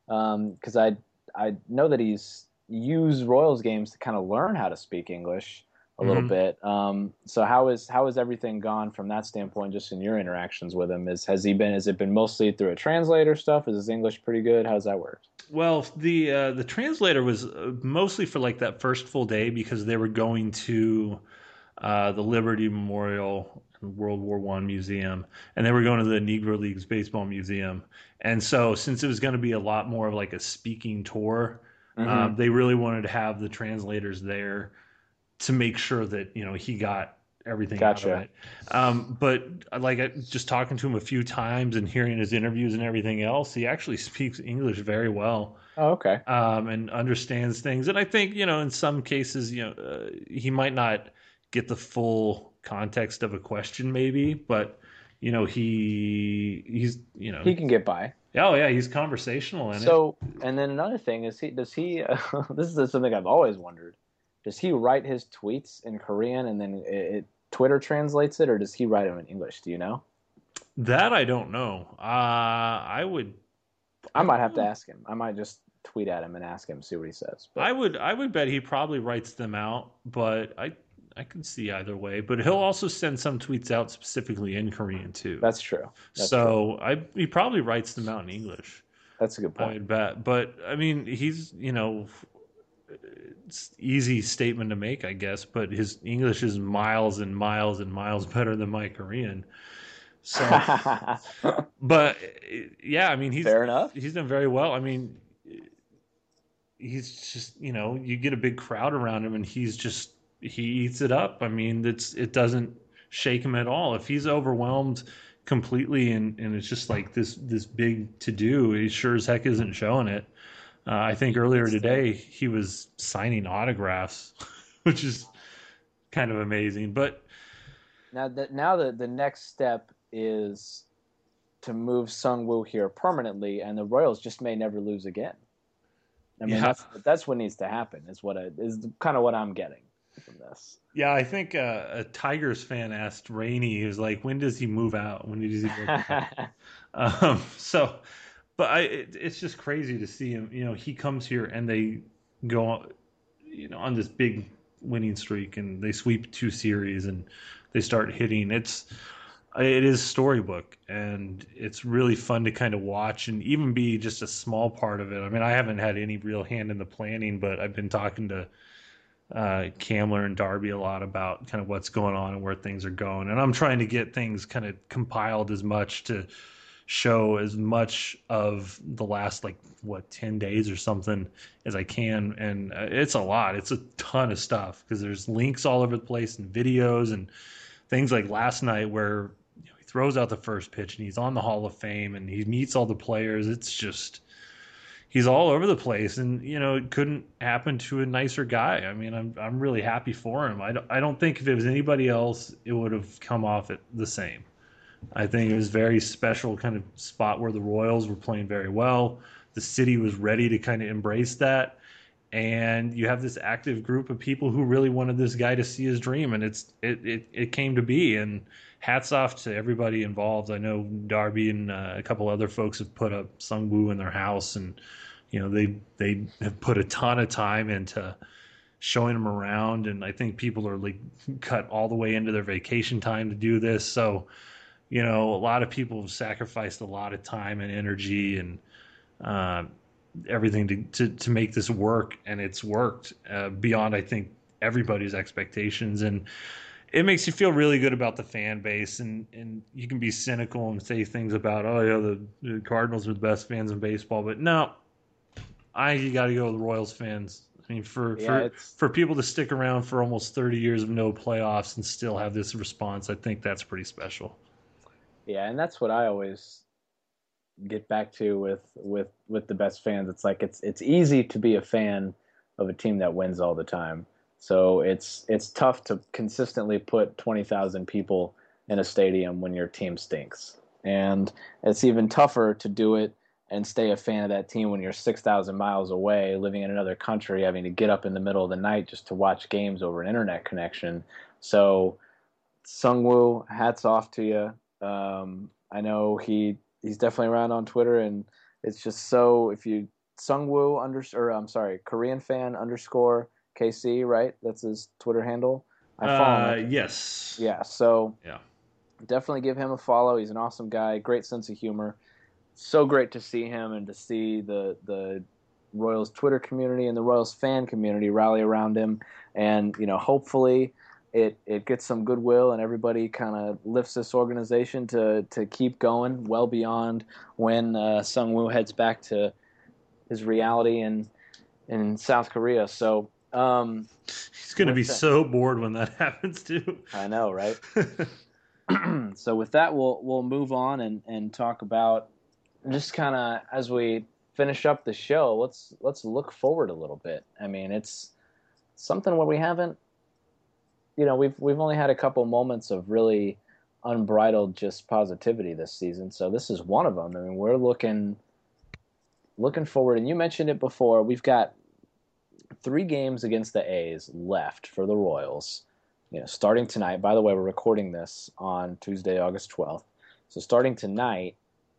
because I I know that he's used Royals games to kind of learn how to speak English a little Mhm. bit. Um, so how is how has everything gone from that standpoint, just in your interactions with him? Is has he been? Has it been mostly through a translator stuff? Is his English pretty good? How's that work? Well, the uh, the translator was uh, mostly for like that first full day because they were going to uh, the Liberty Memorial and World War One Museum, and they were going to the Negro Leagues Baseball Museum. And so, since it was going to be a lot more of like a speaking tour, Mm-hmm. um, they really wanted to have the translators there to make sure that you know he got everything out of Gotcha. it. Um, but like I- just talking to him a few times and hearing his interviews and everything else, he actually speaks English very well, Oh, okay. um, and understands things. And I think you know in some cases you know uh, he might not get the full context of a question maybe, but you know he he's you know He can get by. oh yeah he's conversational in it. So, and then another thing is, he does he? Uh, this is something I've always wondered. Does he write his tweets in Korean and then it, it Twitter translates it, or does he write them in English? Do you know? That I don't know. Uh, I would I might have to ask him. I might just tweet at him and ask him, see what he says. I But would I would bet he probably writes them out, but I I can see either way. But he'll also send some tweets out specifically in Korean too. that's true. That's true. So I he probably writes them out in English. That's a good I point. would bet. But I mean, he's you know, it's easy statement to make, I guess. But his English is miles and miles and miles better than my Korean. So, but yeah, I mean, he's Fair enough. he's done very well. I mean, he's just you know you get a big crowd around him and he's just he eats it up. I mean it's it doesn't shake him at all. If he's overwhelmed completely and, and it's just like this this big to do, he sure as heck isn't showing it. uh, I think earlier today he was signing autographs which is kind of amazing. But Now that now the the next step is to move Sung Woo here permanently, and the Royals just may never lose again. I mean, Yeah. that's that's what needs to happen. Is what I, is kind of what I'm getting from this. yeah, I think uh, a Tigers fan asked Rainey, he was like, when does he move out? When does he go back? Um, so, but I, it, it's just crazy to see him. You know, he comes here and they go, on, you know, on this big winning streak, and they sweep two series, and they start hitting. It's, it is storybook, and it's really fun to kind of watch, and even be just a small part of it. I mean, I haven't had any real hand in the planning, but I've been talking to uh, Kamler and Darby a lot about kind of what's going on and where things are going, and I'm trying to get things kind of compiled as much to show as much of the last like what ten days or something as I can. And uh, it's a lot, it's a ton of stuff because there's links all over the place and videos and things like last night where you know, he throws out the first pitch and he's on the Hall of Fame and he meets all the players. It's just he's all over the place, and you know it couldn't happen to a nicer guy. I mean, I'm I'm really happy for him. I don't, I don't think if it was anybody else it would have come off it the same. I think it was a very special kind of spot where the Royals were playing very well. The city was ready to kind of embrace that. And you have this active group of people who really wanted this guy to see his dream. And it's it, it, it came to be. And hats off to everybody involved. I know Darby and uh, a couple other folks have put up Sung Woo in their house. And, you know, they, they have put a ton of time into showing him around. And I think people are like cut all the way into their vacation time to do this. So, you know, a lot of people have sacrificed a lot of time and energy and uh, everything to, to, to make this work, and it's worked uh, beyond, I think, everybody's expectations. And it makes you feel really good about the fan base, and, and you can be cynical and say things about, oh, yeah, the, the Cardinals are the best fans in baseball. But no, I you got to go with the Royals fans. I mean, for, Yeah, for, it's- for people to stick around for almost thirty years of no playoffs and still have this response, I think that's pretty special. Yeah, and that's what I always get back to with with with the best fans. It's like it's it's easy to be a fan of a team that wins all the time. So it's it's tough to consistently put twenty thousand people in a stadium when your team stinks. And it's even tougher to do it and stay a fan of that team when you're six thousand miles away, living in another country, having to get up in the middle of the night just to watch games over an internet connection. So Sungwoo, hats off to you. Um, I know he he's definitely around on Twitter, and it's just so if you Sungwoo under or I'm sorry, Korean fan underscore K C, right? That's his Twitter handle. I follow Uh, him. yes. Yeah, so Yeah. definitely give him a follow. He's an awesome guy, great sense of humor. So great to see him and to see the the Royals Twitter community and the Royals fan community rally around him. And, you know, hopefully it, it gets some goodwill and everybody kind of lifts this organization to, to keep going well beyond when uh, Sungwoo heads back to his reality in, in South Korea. So um, he's going to be that, so bored when that happens too. I know, right? So with that, we'll we'll move on and, and talk about just kind of as we finish up the show. Let's let's look forward a little bit. I mean, it's something where we haven't, you know, we've we've only had a couple moments of really unbridled just positivity this season. So this is one of them. I mean, we're looking looking forward, and you mentioned it before. We've got three games against the A's left for the Royals. You know, starting tonight. By the way, we're recording this on Tuesday, August twelfth. So starting tonight,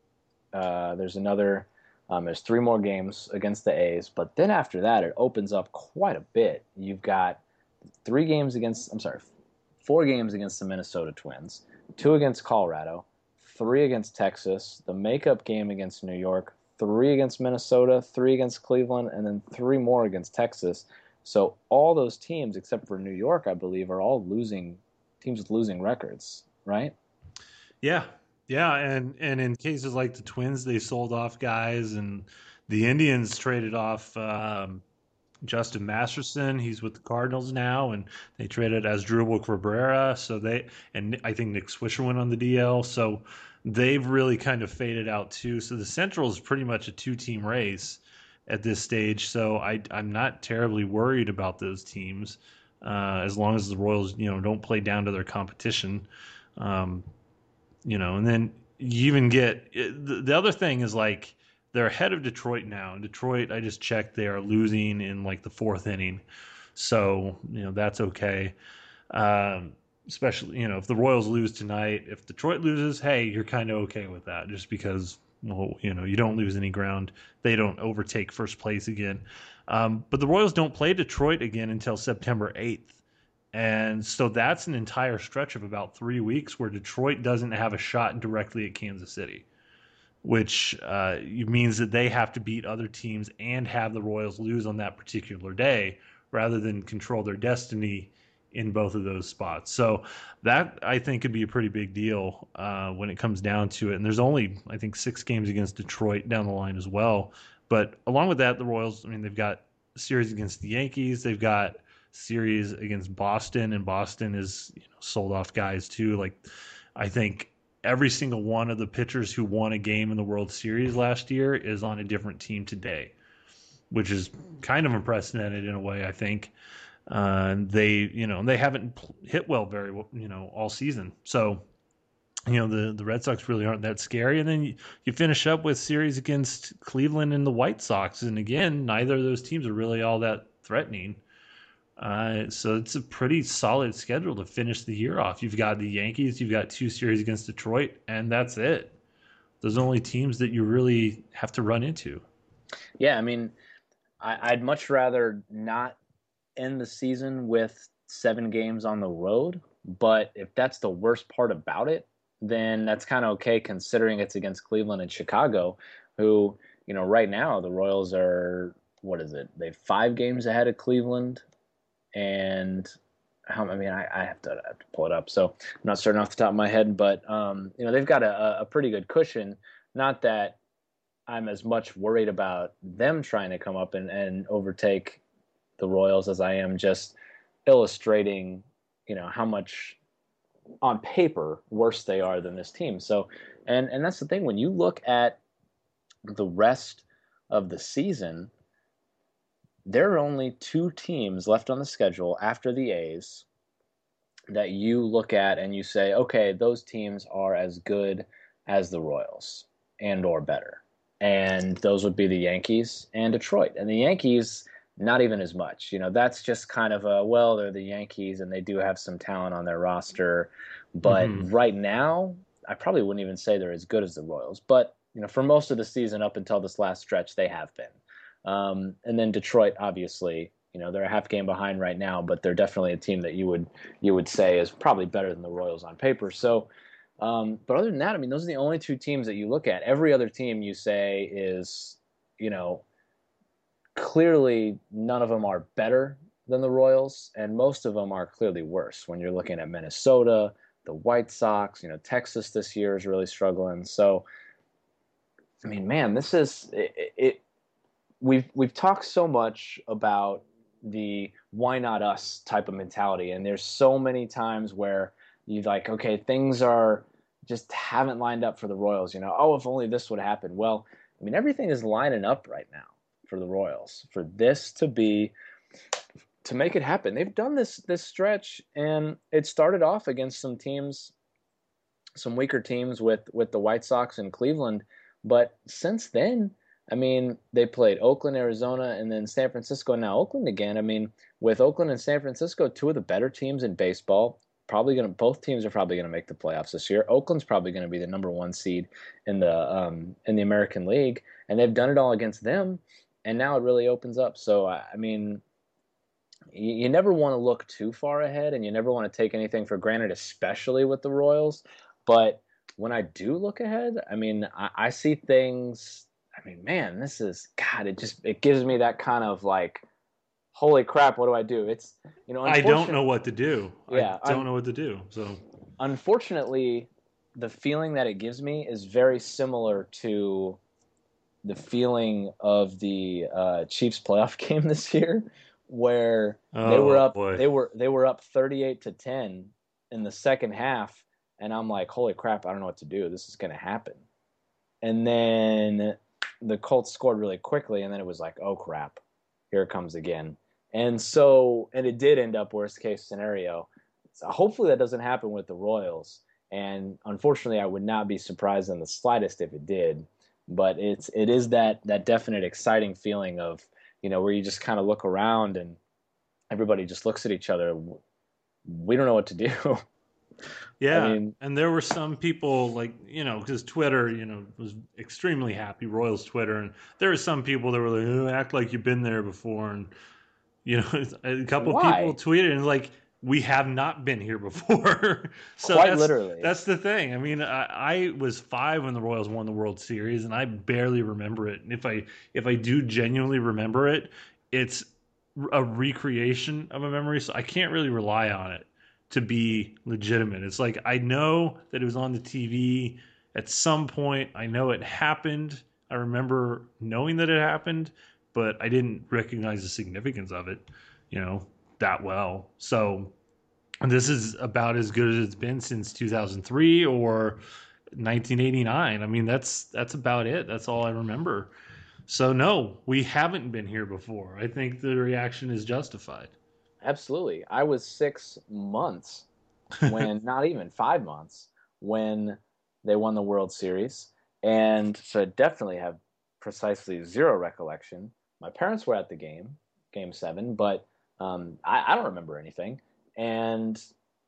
uh, there's another. Um, there's three more games against the A's, but then after that, it opens up quite a bit. You've got three games against. I'm sorry, four games against the Minnesota Twins, two against Colorado, three against Texas, the makeup game against New York, three against Minnesota, three against Cleveland, and then three more against Texas. So all those teams, except for New York, I believe, are all losing teams with losing records, right? Yeah, yeah, and and in cases like the Twins, they sold off guys, and the Indians traded off um, Justin Masterson. He's with the Cardinals now, and they traded Asdrubal Cabrera. So they and I think Nick Swisher went on the D L. So they've really kind of faded out too. So the Central is pretty much a two-team race at this stage. So I, I'm not terribly worried about those teams uh, as long as the Royals, you know, don't play down to their competition. Um, you know, and then you even get the, the other thing is like they're ahead of Detroit now. And Detroit, I just checked, they are losing in like the fourth inning. So, you know, that's okay. Um, especially, you know, if the Royals lose tonight, if Detroit loses, hey, you're kind of okay with that just because, well, you know, you don't lose any ground. They don't overtake first place again. Um, but the Royals don't play Detroit again until September eighth. And so that's an entire stretch of about three weeks where Detroit doesn't have a shot directly at Kansas City, which uh, means that they have to beat other teams and have the Royals lose on that particular day rather than control their destiny in both of those spots. So that, I think, could be a pretty big deal uh, when it comes down to it. And there's only, I think, six games against Detroit down the line as well. But along with that, the Royals, I mean, they've got a series against the Yankees. They've got series against Boston, and Boston is, you know, sold off guys too. Like, I think every single one of the pitchers who won a game in the World Series last year is on a different team today, which is kind of unprecedented in a way, I think. Uh, they, you know, they haven't hit well very, you know, all season. So, you know, the, the Red Sox really aren't that scary. And then you, you finish up with series against Cleveland and the White Sox. And again, neither of those teams are really all that threatening. Uh, so it's a pretty solid schedule to finish the year off. You've got the Yankees, you've got two series against Detroit, and that's it. Those are the only teams that you really have to run into. Yeah, I mean, I, I'd much rather not end the season with seven games on the road, but if that's the worst part about it, then that's kind of okay considering it's against Cleveland and Chicago, who, you know, right now the Royals are, what is it? They've five games ahead of Cleveland. And how, I mean, I, I, have to, I have to pull it up. So I'm not certain off the top of my head, but, um, you know, they've got a, a pretty good cushion. Not that I'm as much worried about them trying to come up and, and overtake the Royals as I am just illustrating, you know, how much on paper worse they are than this team. So, and, and that's the thing, when you look at the rest of the season, there are only two teams left on the schedule after the A's that you look at and you say, okay, those teams are as good as the Royals and or better. And those would be the Yankees and Detroit. And the Yankees, not even as much. You know, that's just kind of a, well, they're the Yankees and they do have some talent on their roster. But mm-hmm. right now, I probably wouldn't even say they're as good as the Royals. But, you know, for most of the season up until this last stretch, they have been. Um, and then Detroit, obviously, you know, they're a half game behind right now, but they're definitely a team that you would you would say is probably better than the Royals on paper. So, um, but other than that, I mean, those are the only two teams that you look at. Every other team you say is, you know, clearly none of them are better than the Royals, and most of them are clearly worse. When you're looking at Minnesota, the White Sox, you know, Texas this year is really struggling. So, I mean, man, this is it. it we've we've talked so much about the why not us type of mentality, and there's so many times where you like, okay, things are just haven't lined up for the Royals. You know, oh, if only this would happen. Well, I mean, everything is lining up right now for the Royals for this to be to make it happen. They've done this this stretch, and it started off against some teams, some weaker teams with with the White Sox and Cleveland, but since then, I mean, they played Oakland, Arizona, and then San Francisco. Now Oakland again. I mean, with Oakland and San Francisco, two of the better teams in baseball. Probably gonna both teams are probably gonna make the playoffs this year. Oakland's probably gonna be the number one seed in the um, in the American League, and they've done it all against them. And now it really opens up. So I mean, you, you never want to look too far ahead, and you never want to take anything for granted, especially with the Royals. But when I do look ahead, I mean, I, I see things. I mean, man, this is God. It just it gives me that kind of like, holy crap, what do I do? It's you know, I don't know what to do. Yeah, I don't I'm, know what to do. So, unfortunately, the feeling that it gives me is very similar to the feeling of the uh, Chiefs playoff game this year, where oh, they were up, boy. they were they were up thirty-eight to ten in the second half, and I'm like, holy crap, I don't know what to do. This is going to happen. And then the Colts scored really quickly, and then it was like, oh crap, here it comes again. And so, and it did end up worst case scenario. So hopefully that doesn't happen with the Royals. And unfortunately, I would not be surprised in the slightest if it did. But it's it is that that definite exciting feeling of, you know, where you just kind of look around and everybody just looks at each other. We don't know what to do. Yeah, I mean, and there were some people like, you know, because Twitter, you know, was extremely happy, Royals Twitter, and there were some people that were like, oh, act like you've been there before, and you know, a couple Why? of people tweeted and like, we have not been here before. So quite that's, literally. That's the thing. I mean, I, I was five when the Royals won the World Series, and I barely remember it. And if I if I do genuinely remember it, it's a recreation of a memory, so I can't really rely on it to be legitimate. It's like I know that it was on the T V at some point. I know it happened. I remember knowing that it happened, but I didn't recognize the significance of it, you know, that well. So this is about as good as it's been since two thousand three or nineteen eighty-nine. I mean, that's that's about it. That's all I remember. So no, we haven't been here before. I think the reaction is justified. Absolutely. I was six months when, not even five months, when they won the World Series. And so I definitely have precisely zero recollection. My parents were at the game, game seven, but um, I, I don't remember anything. And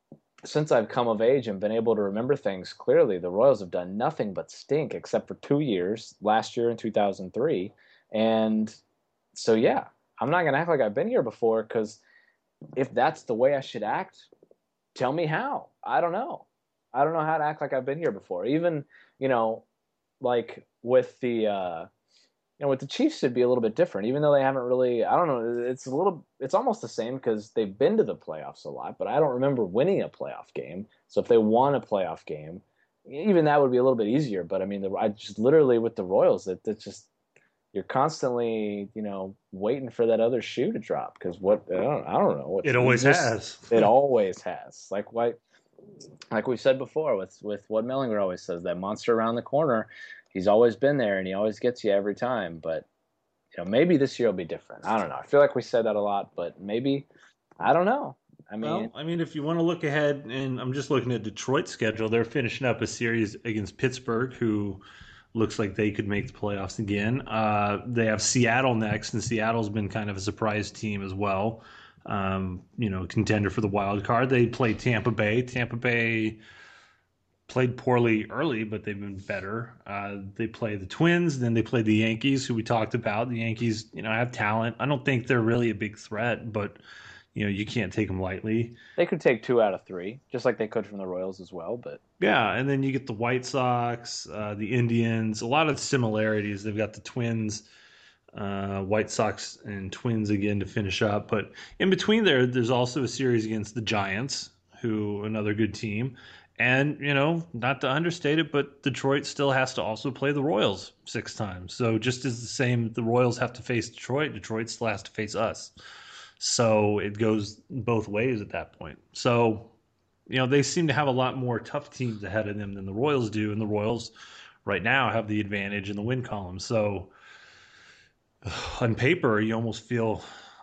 since I've come of age and been able to remember things clearly, the Royals have done nothing but stink except for two years, last year in two thousand three. And so, yeah, I'm not going to act like I've been here before, because if that's the way I should act, tell me how. I don't know. I don't know how to act like I've been here before. Even, you know, like with the, uh, you know, with the Chiefs, it'd be a little bit different. Even though they haven't really, I don't know, it's a little, it's almost the same because they've been to the playoffs a lot, but I don't remember winning a playoff game. So if they won a playoff game, even that would be a little bit easier. But I mean, the, I just literally with the Royals, that it's just, you're constantly, you know, waiting for that other shoe to drop, because what I don't, I don't know. What, It always just, has. It always has. Like why, like we said before with with what Mellinger always says, that monster around the corner. He's always been there, and he always gets you every time. But you know, maybe this year will be different. I don't know. I feel like we said that a lot, but maybe I don't know. I mean, well, I mean, if you want to look ahead, and I'm just looking at Detroit's schedule, they're finishing up a series against Pittsburgh, who looks like they could make the playoffs again. Uh, they have Seattle next, and Seattle's been kind of a surprise team as well. Um, you know, contender for the wild card. They play Tampa Bay. Tampa Bay, played poorly early, but they've been better. Uh, they play the Twins, then they play the Yankees, who we talked about. The Yankees, you know, have talent. I don't think they're really a big threat, but you know, you can't take them lightly. They could take two out of three, just like they could from the Royals as well. But yeah, and then you get the White Sox, uh, the Indians. A lot of similarities. They've got the Twins, uh, White Sox, and Twins again to finish up. But in between there, there's also a series against the Giants, who another good team. And, you know, not to understate it, but Detroit still has to also play the Royals six times. So just as the same, the Royals have to face Detroit, Detroit still has to face us. So it goes both ways at that point. So, you know, they seem to have a lot more tough teams ahead of them than the Royals do. And the Royals right now have the advantage in the win column. So on paper, you almost feel...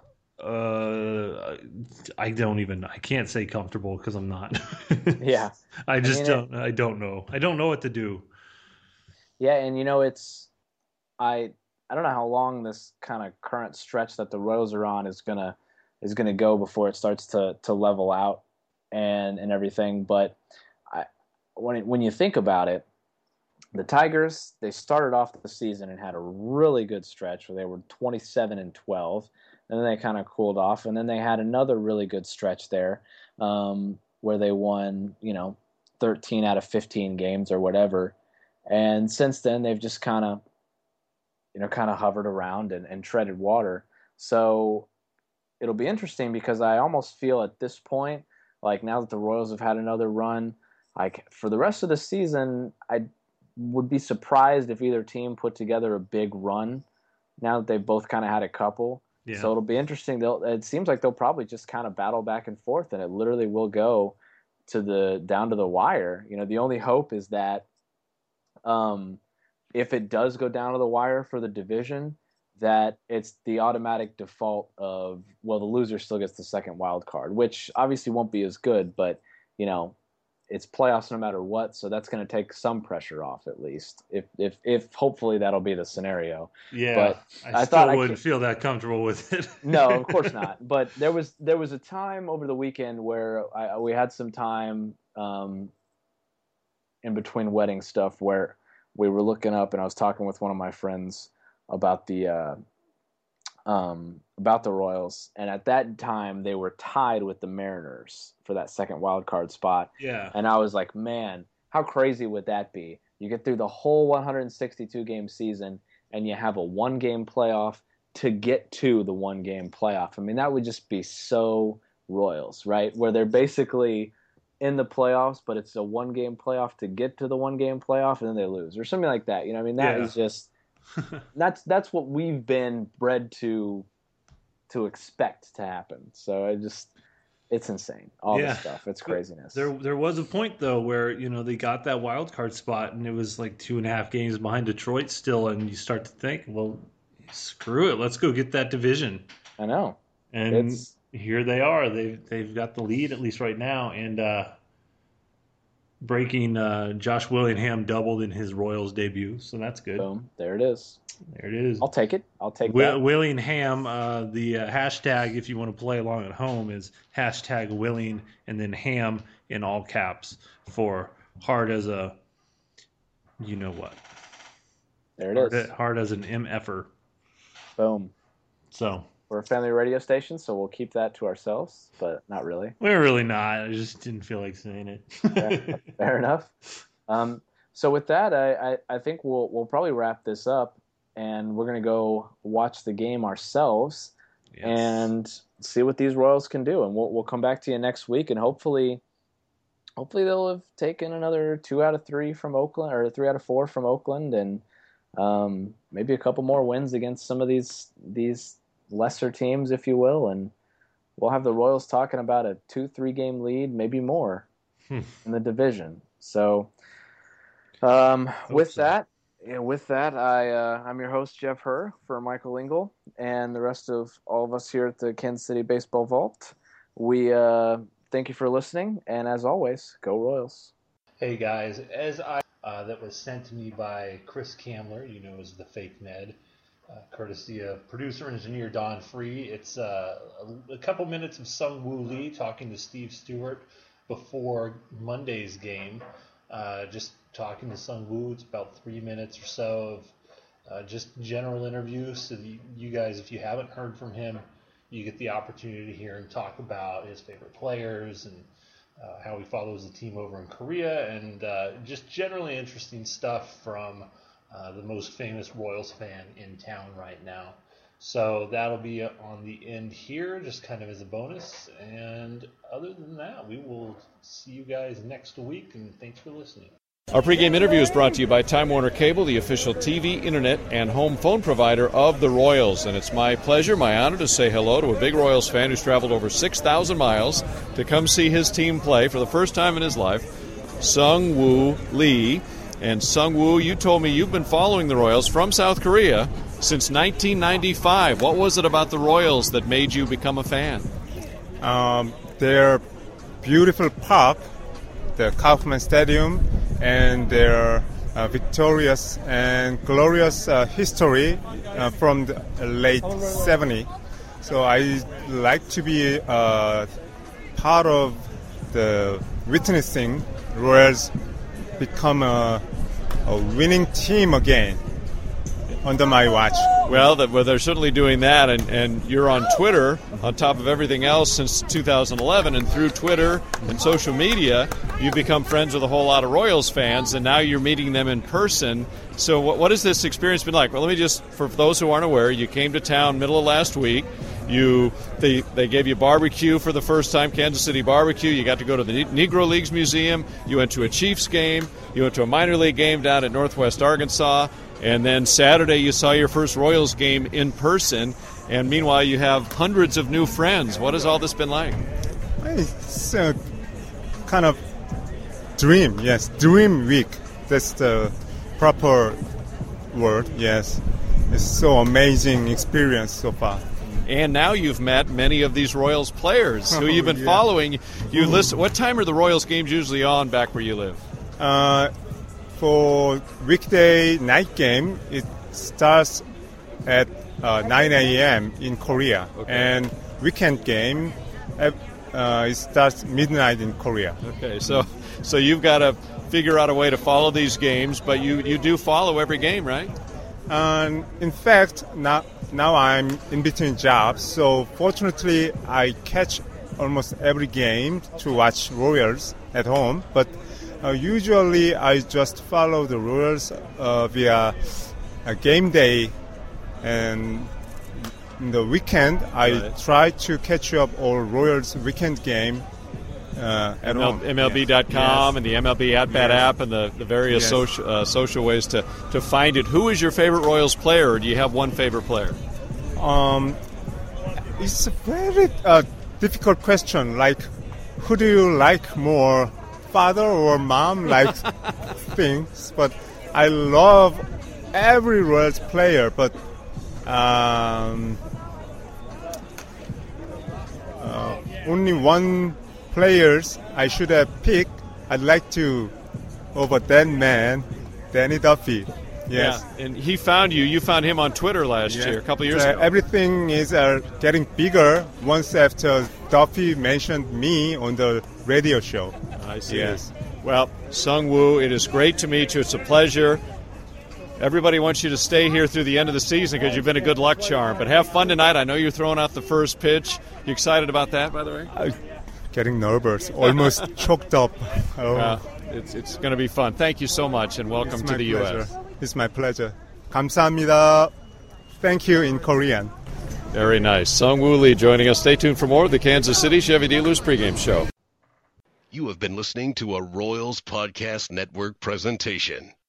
Uh, I don't even. I can't say comfortable because I'm not. yeah, I just I mean, don't. It, I don't know. I don't know what to do. Yeah, and you know, it's I. I don't know how long this kind of current stretch that the Royals are on is gonna is gonna go before it starts to to level out and and everything. But I, when it, when you think about it, the Tigers, they started off the season and had a really good stretch where they were twenty-seven and twelve. And then they kind of cooled off, and then they had another really good stretch there um, where they won, you know, thirteen out of fifteen games or whatever. And since then, they've just kind of, you know, kind of hovered around and, and treaded water. So it'll be interesting because I almost feel at this point, like now that the Royals have had another run, like for the rest of the season, I would be surprised if either team put together a big run now that they've both kind of had a couple. Yeah. So it'll be interesting. They'll, it seems like they'll probably just kind of battle back and forth, and it literally will go to the down to the wire. You know, the only hope is that um, if it does go down to the wire for the division, that it's the automatic default of, well, the loser still gets the second wild card, which obviously won't be as good, but, you know, it's playoffs no matter what, so that's going to take some pressure off at least. If if if hopefully that'll be the scenario. Yeah, but I, I still wouldn't I feel that comfortable with it. No, of course not. But there was there was a time over the weekend where I, we had some time um, in between wedding stuff where we were looking up, and I was talking with one of my friends about the uh, um, about the Royals, and at that time they were tied with the Mariners for that second wild card spot. Yeah. And I was like, man, how crazy would that be? You get through the whole one hundred sixty-two game season and you have a one game playoff to get to the one game playoff. I mean, that would just be so Royals, right? Where they're basically in the playoffs, but it's a one game playoff to get to the one game playoff, and then they lose or something like that. You know, I mean, that yeah. is just that's that's what we've been bred to to expect to happen. So I just it's insane. All yeah. this stuff. It's craziness. There there was a point though where, you know, they got that wild card spot and it was like two and a half games behind Detroit still, and you start to think, well, screw it, let's go get that division. I know. And it's... here they are. They've they've got the lead at least right now, and uh, breaking uh, Josh Willingham doubled in his Royals debut, so that's good. Boom. There it is. There it is. I'll take it. I'll take Will, that. Willingham, uh, the uh, hashtag, if you want to play along at home, is hashtag Willing and then ham in all caps for hard as a, you know what. There it hard is. A, hard as an M F-er. Boom. So. We're a family radio station, so we'll keep that to ourselves, but not really. We're really not. I just didn't feel like saying it. fair, fair enough. Um, so with that, I, I, I think we'll we'll probably wrap this up, and we're going to go watch the game ourselves yes. and see what these Royals can do. And we'll we'll come back to you next week, and hopefully hopefully they'll have taken another two out of three from Oakland, or three out of four from Oakland, and um, maybe a couple more wins against some of these these lesser teams, if you will, and we'll have the Royals talking about a two, three game lead, maybe more hmm. in the division. So, um, with so. that, yeah, with that, I uh, I'm your host Jeff Herr for Michael Engel and the rest of all of us here at the Kansas City Baseball Vault. We uh, thank you for listening, and as always, go Royals. Hey guys, as I uh, that was sent to me by Chris Kamler, you know, as the fake Ned. Uh, courtesy of producer engineer Don Free. It's uh, a, a couple minutes of Sung Woo Lee talking to Steve Stewart before Monday's game. uh, just talking to Sung-Woo. It's about three minutes or so of uh, just general interviews. So you, you guys, if you haven't heard from him, you get the opportunity to hear him talk about his favorite players and uh, how he follows the team over in Korea, and uh, just generally interesting stuff from uh, the most famous Royals fan in town right now. So that'll be on the end here, just kind of as a bonus. And other than that, we will see you guys next week, and thanks for listening. Our pregame interview is brought to you by Time Warner Cable, the official T V, internet, and home phone provider of the Royals. And it's my pleasure, my honor, to say hello to a big Royals fan who's traveled over six thousand miles to come see his team play for the first time in his life, Sung-Woo Lee. And Sung-Woo, you told me you've been following the Royals from South Korea since nineteen ninety-five. What was it about the Royals that made you become a fan? Um, their beautiful park, the Kaufman Stadium, and their uh, victorious and glorious uh, history uh, from the late seventies. So I like to be uh, part of the witnessing Royals become a, a winning team again under my watch. Well, the, well, they're certainly doing that, and, and you're on Twitter on top of everything else since two thousand eleven, and through Twitter and social media, you've become friends with a whole lot of Royals fans, and now you're meeting them in person. So what, what has this experience been like? Well, let me just, for those who aren't aware, you came to town middle of last week. You they, they gave you barbecue for the first time, Kansas City barbecue. You got to go to the Negro Leagues Museum. You went to a Chiefs game. You went to a minor league game down at Northwest Arkansas. And then Saturday you saw your first Royals game in person. And meanwhile you have hundreds of new friends. What has all this been like? It's a kind of dream, yes. Dream week. That's the proper word, yes. It's so amazing experience so far. And now you've met many of these Royals players who Oh, you've been yeah. following. You listen. What time are the Royals games usually on back where you live? Uh, for weekday night game, it starts at uh, nine a.m. in Korea. Okay. And weekend game, uh, uh, it starts midnight in Korea. Okay, so so you've got to figure out a way to follow these games, but you, you do follow every game, right? And in fact, now, now I'm in between jobs, so fortunately I catch almost every game to watch Royals at home. But uh, usually I just follow the Royals uh, via a game day, and in the weekend I Right. try to catch up all Royals weekend game uh, at home. M L B dot com Yes. and the M L B At Bat Yes. app and the, the various Yes. social uh, social ways to, to find it. Who is your favorite Royals player, or do you have one favorite player? Um, it's a very uh, difficult question. Like, who do you like more, father or mom? Like things. But I love every Royals player. But um, uh, only one players I should have picked. I'd like to over that man, Danny Duffy. Yes. Yeah, and he found you. You found him on Twitter last Yeah. year, a couple years So ago. Everything is uh, getting bigger once after Duffy mentioned me on the radio show. I see. Yes. Well, Sung-Woo, it is great to meet you. It's a pleasure. Everybody wants you to stay here through the end of the season because you've been a good luck charm. But have fun tonight. I know you're throwing out the first pitch. You excited about that, by the way? I'm getting nervous, almost choked up. Oh, Well, it's it's going to be fun. Thank you so much, and welcome it's to my the pleasure. U S It's my pleasure. 감사합니다. Thank you in Korean. Very nice. Sung-Woo Lee joining us. Stay tuned for more of the Kansas City Chevy Dealers pregame show. You have been listening to a Royals Podcast Network presentation.